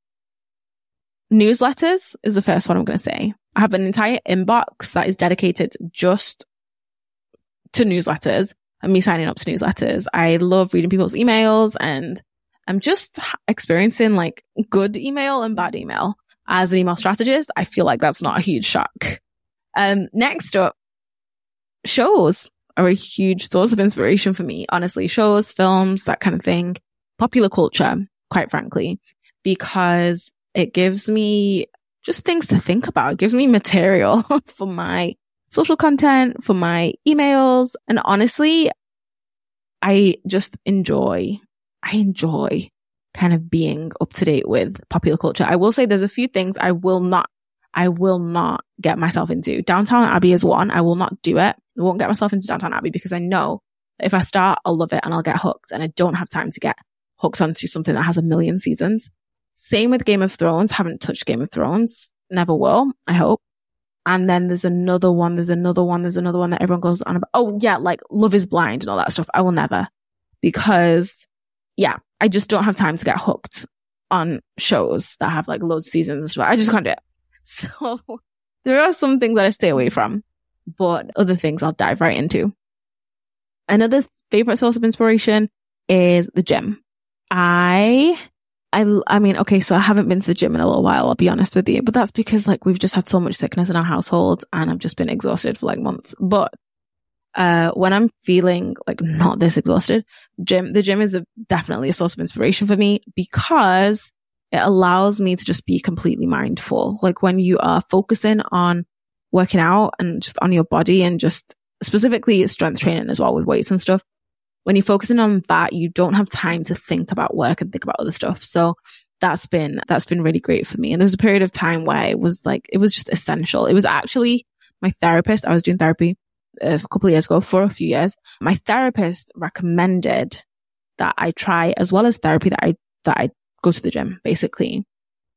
Newsletters is the first one I'm going to say. I have an entire inbox that is dedicated just to newsletters and me signing up to newsletters. I love reading people's emails, and I'm just experiencing like good email and bad email. As an email strategist, I feel like that's not a huge shock. Um, next up, shows are a huge source of inspiration for me. Honestly, shows, films, that kind of thing. Popular culture, quite frankly, because it gives me just things to think about. It gives me material for my social content, for my emails. And honestly, I just enjoy, I enjoy kind of being up to date with popular culture. I will say there's a few things I will not, I will not get myself into. Downton Abbey is one. I will not do it. I won't get myself into Downton Abbey because I know that if I start, I'll love it and I'll get hooked, and I don't have time to get hooked onto something that has a million seasons. Same with Game of Thrones. Haven't touched Game of Thrones. Never will, I hope. And then there's another one, there's another one, there's another one that everyone goes on about. Oh yeah, like Love is Blind and all that stuff. I will never, because yeah, I just don't have time to get hooked on shows that have like loads of seasons and stuff. I just can't do it. So there are some things that I stay away from, but other things I'll dive right into. Another favorite source of inspiration is the gym. I, I, I mean, okay, so I haven't been to the gym in a little while, I'll be honest with you, but that's because like we've just had so much sickness in our household and I've just been exhausted for like months. But uh, when I'm feeling like not this exhausted, gym, the gym is a, definitely a source of inspiration for me because it allows me to just be completely mindful. Like when you are focusing on working out and just on your body and just specifically strength training as well with weights and stuff, when you're focusing on that, you don't have time to think about work and think about other stuff. So that's been, that's been really great for me. And there was a period of time where it was like, it was just essential. It was actually my therapist. I was doing therapy a couple of years ago for a few years. My therapist recommended that I try, as well as therapy, that I, that I go to the gym basically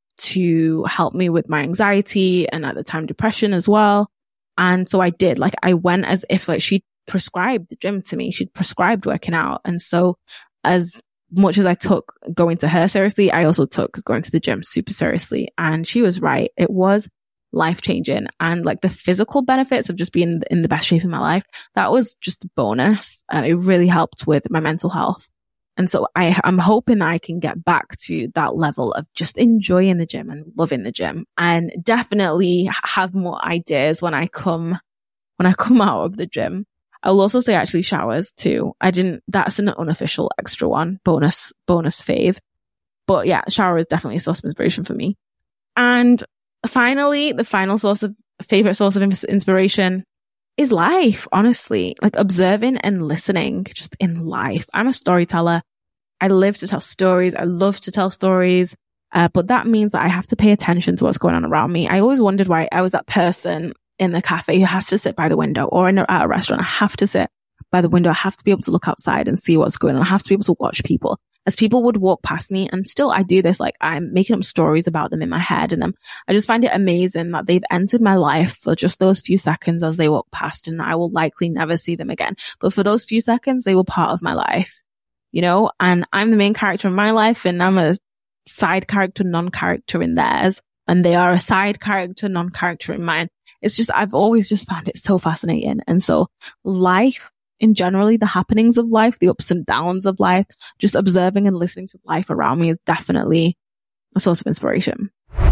to help me with my anxiety and at the time depression as well. And so I did, like I went as if like she prescribed the gym to me. She'd prescribed working out. And so as much as I took going to her seriously, I also took going to the gym super seriously. And she was right. It was life changing. And like the physical benefits of just being in the best shape of my life, that was just a bonus. Uh, it really helped with my mental health. And so I, I'm hoping that I can get back to that level of just enjoying the gym and loving the gym, and definitely have more ideas when I come, when I come out of the gym. I'll also say actually showers too. I didn't, that's an unofficial extra one, bonus, bonus fave. But yeah, shower is definitely a source of inspiration for me. And finally, the final source of favorite source of inspiration is life, honestly, like observing and listening just in life. I'm a storyteller. I live to tell stories. I love to tell stories. Uh, but that means that I have to pay attention to what's going on around me. I always wondered why I was that person in the cafe who has to sit by the window, or in a, at a restaurant. I have to sit by the window. I have to be able to look outside and see what's going on. I have to be able to watch people. As people would walk past me, and still I do this, like I'm making up stories about them in my head, and I'm, I just find it amazing that they've entered my life for just those few seconds as they walk past, and I will likely never see them again. But for those few seconds, they were part of my life, you know, and I'm the main character in my life, and I'm a side character, non-character in theirs, and they are a side character, non-character in mine. It's just, I've always just found it so fascinating. And so life, in generally the happenings of life, the ups and downs of life, just observing and listening to life around me is definitely a source of inspiration.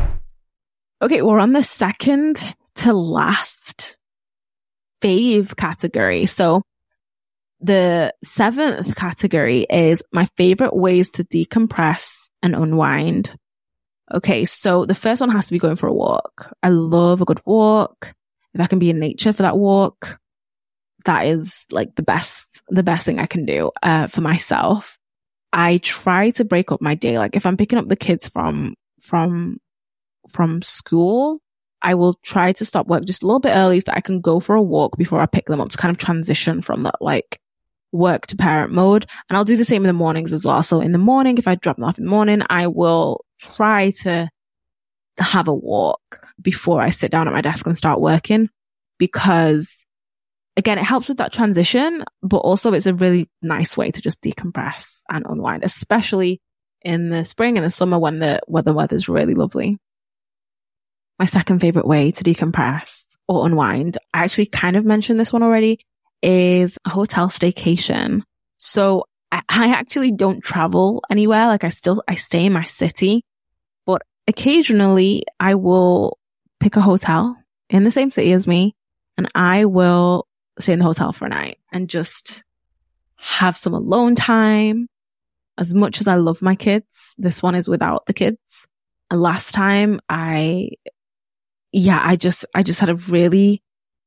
Okay, we're on the second to last fave category. So the seventh category is my favorite ways to decompress and unwind. Okay, so the first one has to be going for a walk. I love a good walk. If I can be in nature for that walk, that is like the best, the best thing I can do, uh, for myself. I try to break up my day. Like if I'm picking up the kids from, from from school, I will try to stop work just a little bit early so that I can go for a walk before I pick them up to kind of transition from that like work to parent mode. And I'll do the same in the mornings as well. So in the morning, if I drop them off in the morning, I will try to have a walk before I sit down at my desk and start working, because again, it helps with that transition, but also it's a really nice way to just decompress and unwind, especially in the spring and the summer when the, when the weather's really lovely. My second favorite way to decompress or unwind, I actually kind of mentioned this one already, is a hotel staycation. So I, I actually don't travel anywhere. Like I still, I stay in my city, but occasionally I will pick a hotel in the same city as me and I will stay in the hotel for a night and just have some alone time. As much as I love my kids, this one is without the kids. And last time I, yeah, I just, I just had a really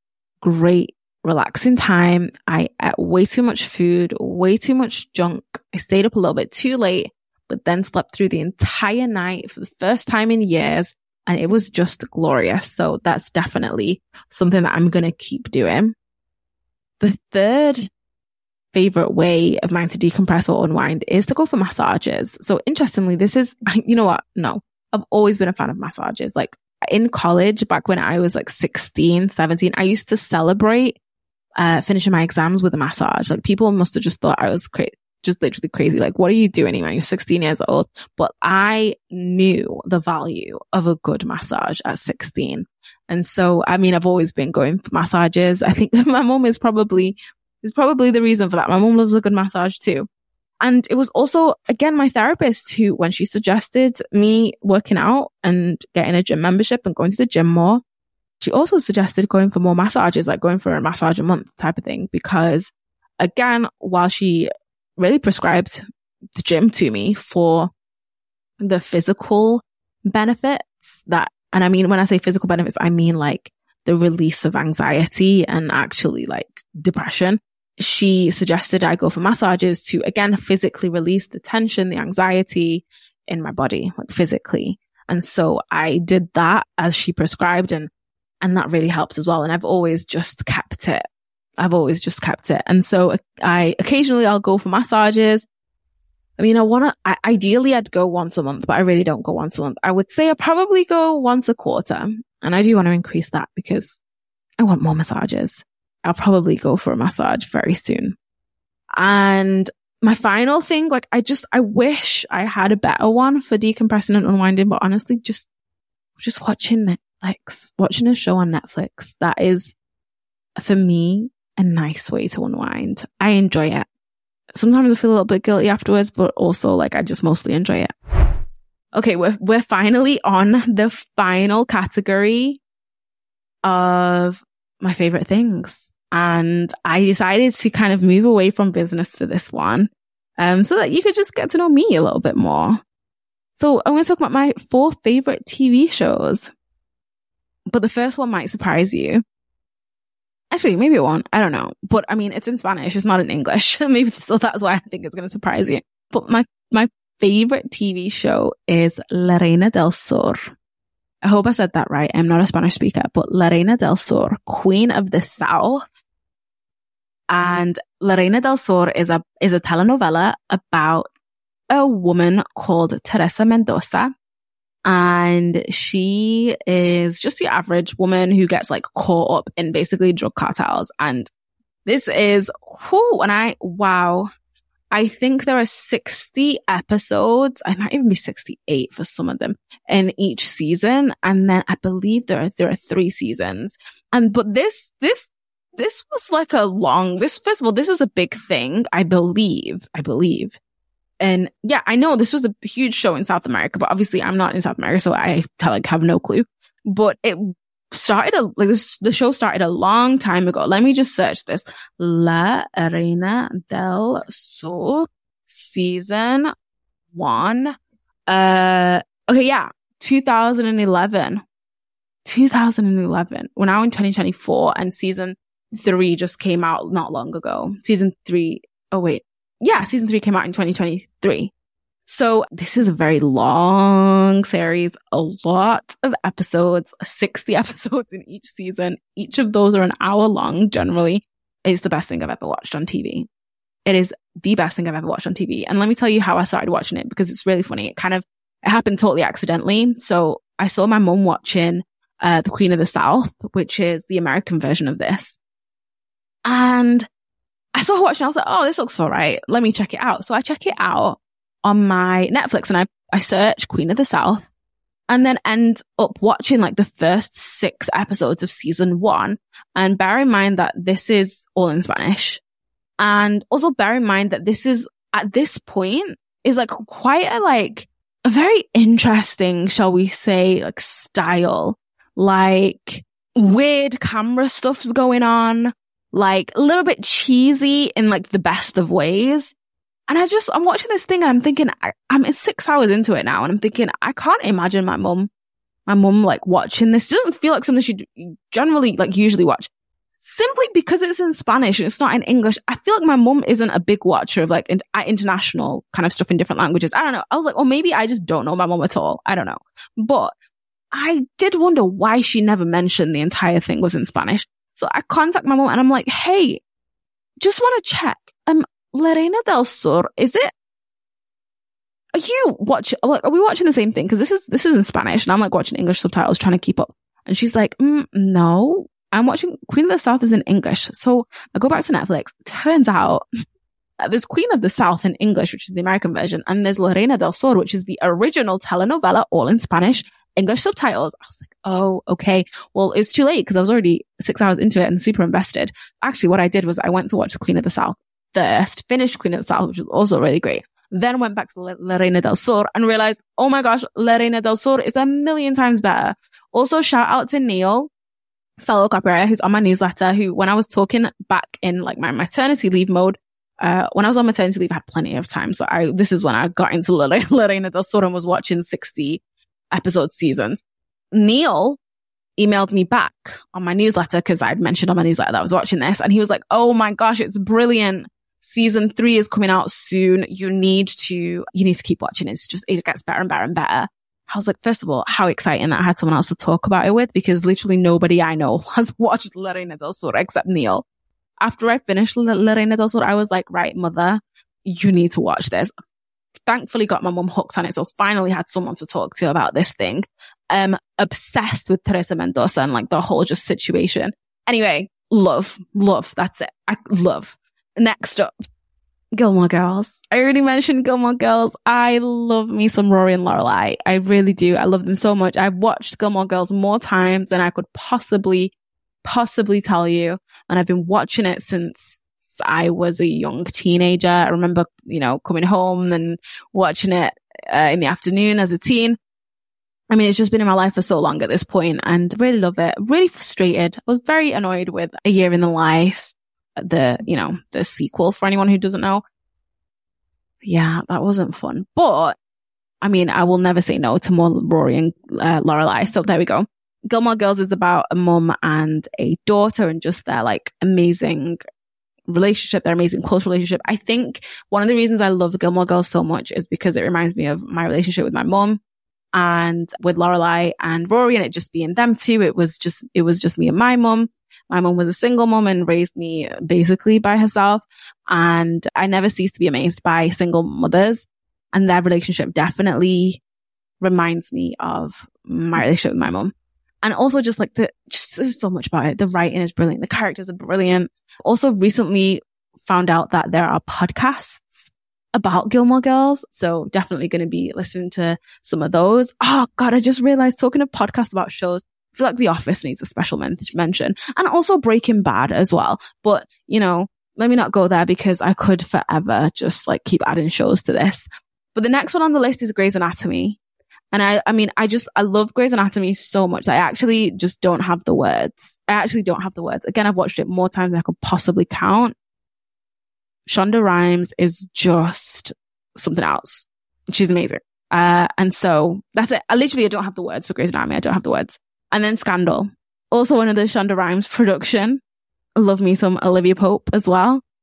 great, relaxing time. I ate way too much food, way too much junk. I stayed up a little bit too late, but then slept through the entire night for the first time in years. And it was just glorious. So that's definitely something that I'm going to keep doing. The third favorite way of mine to decompress or unwind is to go for massages. So interestingly, this is, you know what? No, I've always been a fan of massages. Like in college, back when I was like sixteen, seventeen, I used to celebrate uh finishing my exams with a massage. Like people must have just thought I was crazy, just literally crazy. Like, what are you doing when you're sixteen years old? But I knew the value of a good massage at sixteen. And so, I mean, I've always been going for massages. I think my mom is probably, is probably the reason for that. My mom loves a good massage too. And it was also, again, my therapist who, when she suggested me working out and getting a gym membership and going to the gym more, she also suggested going for more massages, like going for a massage a month type of thing. Because again, while she really prescribed the gym to me for the physical benefits that, and I mean, when I say physical benefits, I mean like the release of anxiety and actually like depression. She suggested I go for massages to, again, physically release the tension, the anxiety in my body, like physically. And so I did that as she prescribed, and, and that really helped as well. And I've always just kept it. I've always just kept it. And so I, occasionally I'll go for massages. I mean, I want to, I, ideally I'd go once a month, but I really don't go once a month. I would say I probably go once a quarter. And I do want to increase that because I want more massages. I'll probably go for a massage very soon. And my final thing, like I just, I wish I had a better one for decompressing and unwinding, but honestly, just, just watching Netflix, watching a show on Netflix. That is, for me, a nice way to unwind. I enjoy it. Sometimes I feel a little bit guilty afterwards, but also like I just mostly enjoy it. Okay, we're, we're finally on the final category of my favorite things. And I decided to kind of move away from business for this one, um, so that you could just get to know me a little bit more. So I'm going to talk about my four favorite T V shows. But the first one might surprise you. Actually, maybe it won't. I don't know. But I mean, it's in Spanish. It's not in English. Maybe so that's why I think it's going to surprise you. But my, my favorite T V show is La Reina del Sur. I hope I said that right. I'm not a Spanish speaker, but La Reina del Sur, Queen of the South. And La Reina del Sur is a, is a telenovela about a woman called Teresa Mendoza. And she is just your average woman who gets like caught up in basically drug cartels. And this is, whoo, and I, wow. I think there are sixty episodes. I might even be sixty-eight for some of them in each season. And then I believe there are, there are three seasons. And, but this, this, this was like a long, this, first of all, this was a big thing. I believe, I believe. And yeah, I know this was a huge show in South America, but obviously I'm not in South America, so I like have no clue. But it started a, like this, the show started a long time ago. Let me just search this. La Reina del Sur, season one. Uh, okay, yeah, two thousand eleven. two thousand eleven. We're now in twenty twenty-four, and season three just came out not long ago. Season three. Oh wait. Yeah, season three came out in twenty twenty-three. So this is a very long series, a lot of episodes, sixty episodes in each season. Each of those are an hour long generally. It's the best thing I've ever watched on T V. It is the best thing I've ever watched on T V. And let me tell you how I started watching it, because it's really funny. It kind of it happened totally accidentally. So I saw my mum watching uh, The Queen of the South, which is the American version of this. And I saw her watching. I was like, oh, this looks all right. Let me check it out. So I check it out on my Netflix and I, I search Queen of the South and then end up watching like the first six episodes of season one. And bear in mind that this is all in Spanish. And also bear in mind that this is at this point is like quite a like a very interesting, shall we say, like style, like weird camera stuff's going on, like a little bit cheesy in like the best of ways. And I just, I'm watching this thing and I'm thinking, I, I'm six hours into it now and I'm thinking, I can't imagine my mum, my mum like watching this. It doesn't feel like something she'd generally like usually watch. Simply because it's in Spanish and it's not in English. I feel like my mum isn't a big watcher of like in, international kind of stuff in different languages. I don't know. I was like, or maybe I just don't know my mum at all. I don't know. But I did wonder why she never mentioned the entire thing was in Spanish. So I contact my mum and I'm like, hey, just want to check. Um, La Reina del Sur, is it? Are you watch? Like, are we watching the same thing? Because this is this is in Spanish, and I'm like watching English subtitles, trying to keep up. And she's like, mm, "No, I'm watching Queen of the South is in English." So I go back to Netflix. Turns out there's Queen of the South in English, which is the American version, and there's La Reina del Sur, which is the original telenovela, all in Spanish, English subtitles. I was like, "Oh, okay." Well, it's too late because I was already six hours into it and super invested. Actually, what I did was I went to watch Queen of the South first, finished Queen of the South, which was also really great. Then went back to La Reina del Sur and realized, oh my gosh, La Reina del Sur is a million times better. Also, shout out to Neil, fellow copywriter who's on my newsletter, who when I was talking back in like my maternity leave mode, uh, when I was on maternity leave, I had plenty of time. So I, this is when I got into La, La Reina del Sur and was watching sixty episode seasons. Neil emailed me back on my newsletter because I'd mentioned on my newsletter that I was watching this. And he was like, oh my gosh, it's brilliant. Season three is coming out soon. You need to, you need to keep watching. It's just, it gets better and better and better. I was like, first of all, how exciting that I had someone else to talk about it with, because literally nobody I know has watched La Reina del Sur except Neil. After I finished La, La Reina del Sur, I was like, right, mother, you need to watch this. Thankfully got my mum hooked on it. So finally had someone to talk to about this thing. Um, obsessed with Teresa Mendoza and like the whole just situation. Anyway, love, love. That's it. I love. Next up, Gilmore Girls. I already mentioned Gilmore Girls. I love me some Rory and Lorelai. I really do. I love them so much. I've watched Gilmore Girls more times than I could possibly, possibly tell you. And I've been watching it since I was a young teenager. I remember, you know, coming home and watching it uh, in the afternoon as a teen. I mean, it's just been in my life for so long at this point and really love it. Really frustrated. I was very annoyed with A Year in the Life, the, you know, the sequel for anyone who doesn't know. Yeah, that wasn't fun. But, I mean, I will never say no to more Rory and uh, Lorelai. So there we go. Gilmore Girls is about a mum and a daughter and just their like amazing relationship, their amazing close relationship. I think one of the reasons I love Gilmore Girls so much is because it reminds me of my relationship with my mum and with Lorelai and Rory, and it just being them two. It was just, it was just me and my mum. My mum was a single mum and raised me basically by herself. And I never cease to be amazed by single mothers, and their relationship definitely reminds me of my relationship with my mum. And also just like the, just there's so much about it. The writing is brilliant. The characters are brilliant. Also recently found out that there are podcasts about Gilmore Girls. So definitely going to be listening to some of those. Oh God, I just realized, talking of podcasts about shows, I feel like The Office needs a special men- mention, and also Breaking Bad as well. But, you know, let me not go there because I could forever just like keep adding shows to this. But the next one on the list is Grey's Anatomy. And I, I mean, I just, I love Grey's Anatomy so much. I actually just don't have the words. I actually don't have the words. Again, I've watched it more times than I could possibly count. Shonda Rhimes is just something else. She's amazing. Uh, and so that's it. I literally, I don't have the words for Grey's Anatomy. I don't have the words. And then Scandal. Also one of the Shonda Rhimes production. I love me some Olivia Pope as well.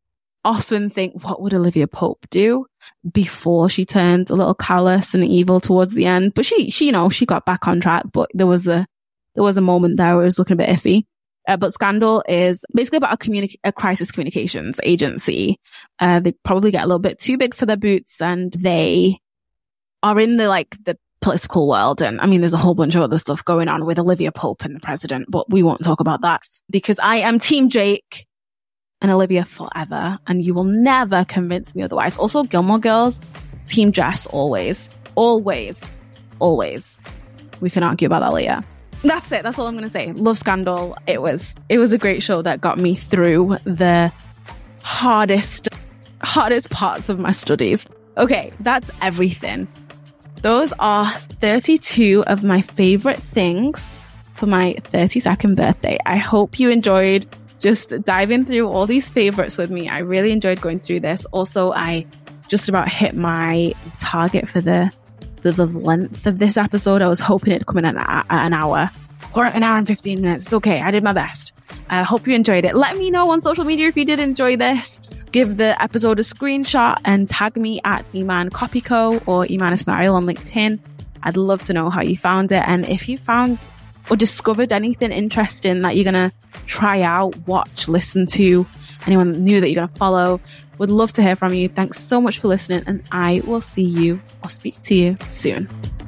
often think, what would Olivia Pope do before she turned a little callous and evil towards the end? But she, she, you know, she got back on track, but there was a, there was a moment there where it was looking a bit iffy. Uh, but Scandal is basically about a communi- a crisis communications agency. Uh, they probably get a little bit too big for their boots, and they are in the, like, the political world. And I mean, there's a whole bunch of other stuff going on with Olivia Pope and the president, but we won't talk about that because I am Team Jake and Olivia forever, and you will never convince me otherwise. Also, Gilmore Girls, Team Jess, always, always, always. We can argue about that later. That's it. That's all I'm going to say. Love Scandal. It was, it was a great show that got me through the hardest, hardest parts of my studies. Okay, that's everything. Those are thirty-two of my favorite things for my thirty-second birthday. I hope you enjoyed just diving through all these favorites with me. I really enjoyed going through this. Also, I just about hit my target for the the, the length of this episode. I was hoping it'd come in at, at an hour or an hour and fifteen minutes. It's okay. I did my best. I hope you enjoyed it. Let me know on social media if you did enjoy this. Give the episode a screenshot and tag me at Iman Copyco or Iman Ismail on LinkedIn. I'd love to know how you found it. And if you found or discovered anything interesting that you're going to try out, watch, listen to, anyone new that you're going to follow, would love to hear from you. Thanks so much for listening, and I will see you or speak to you soon.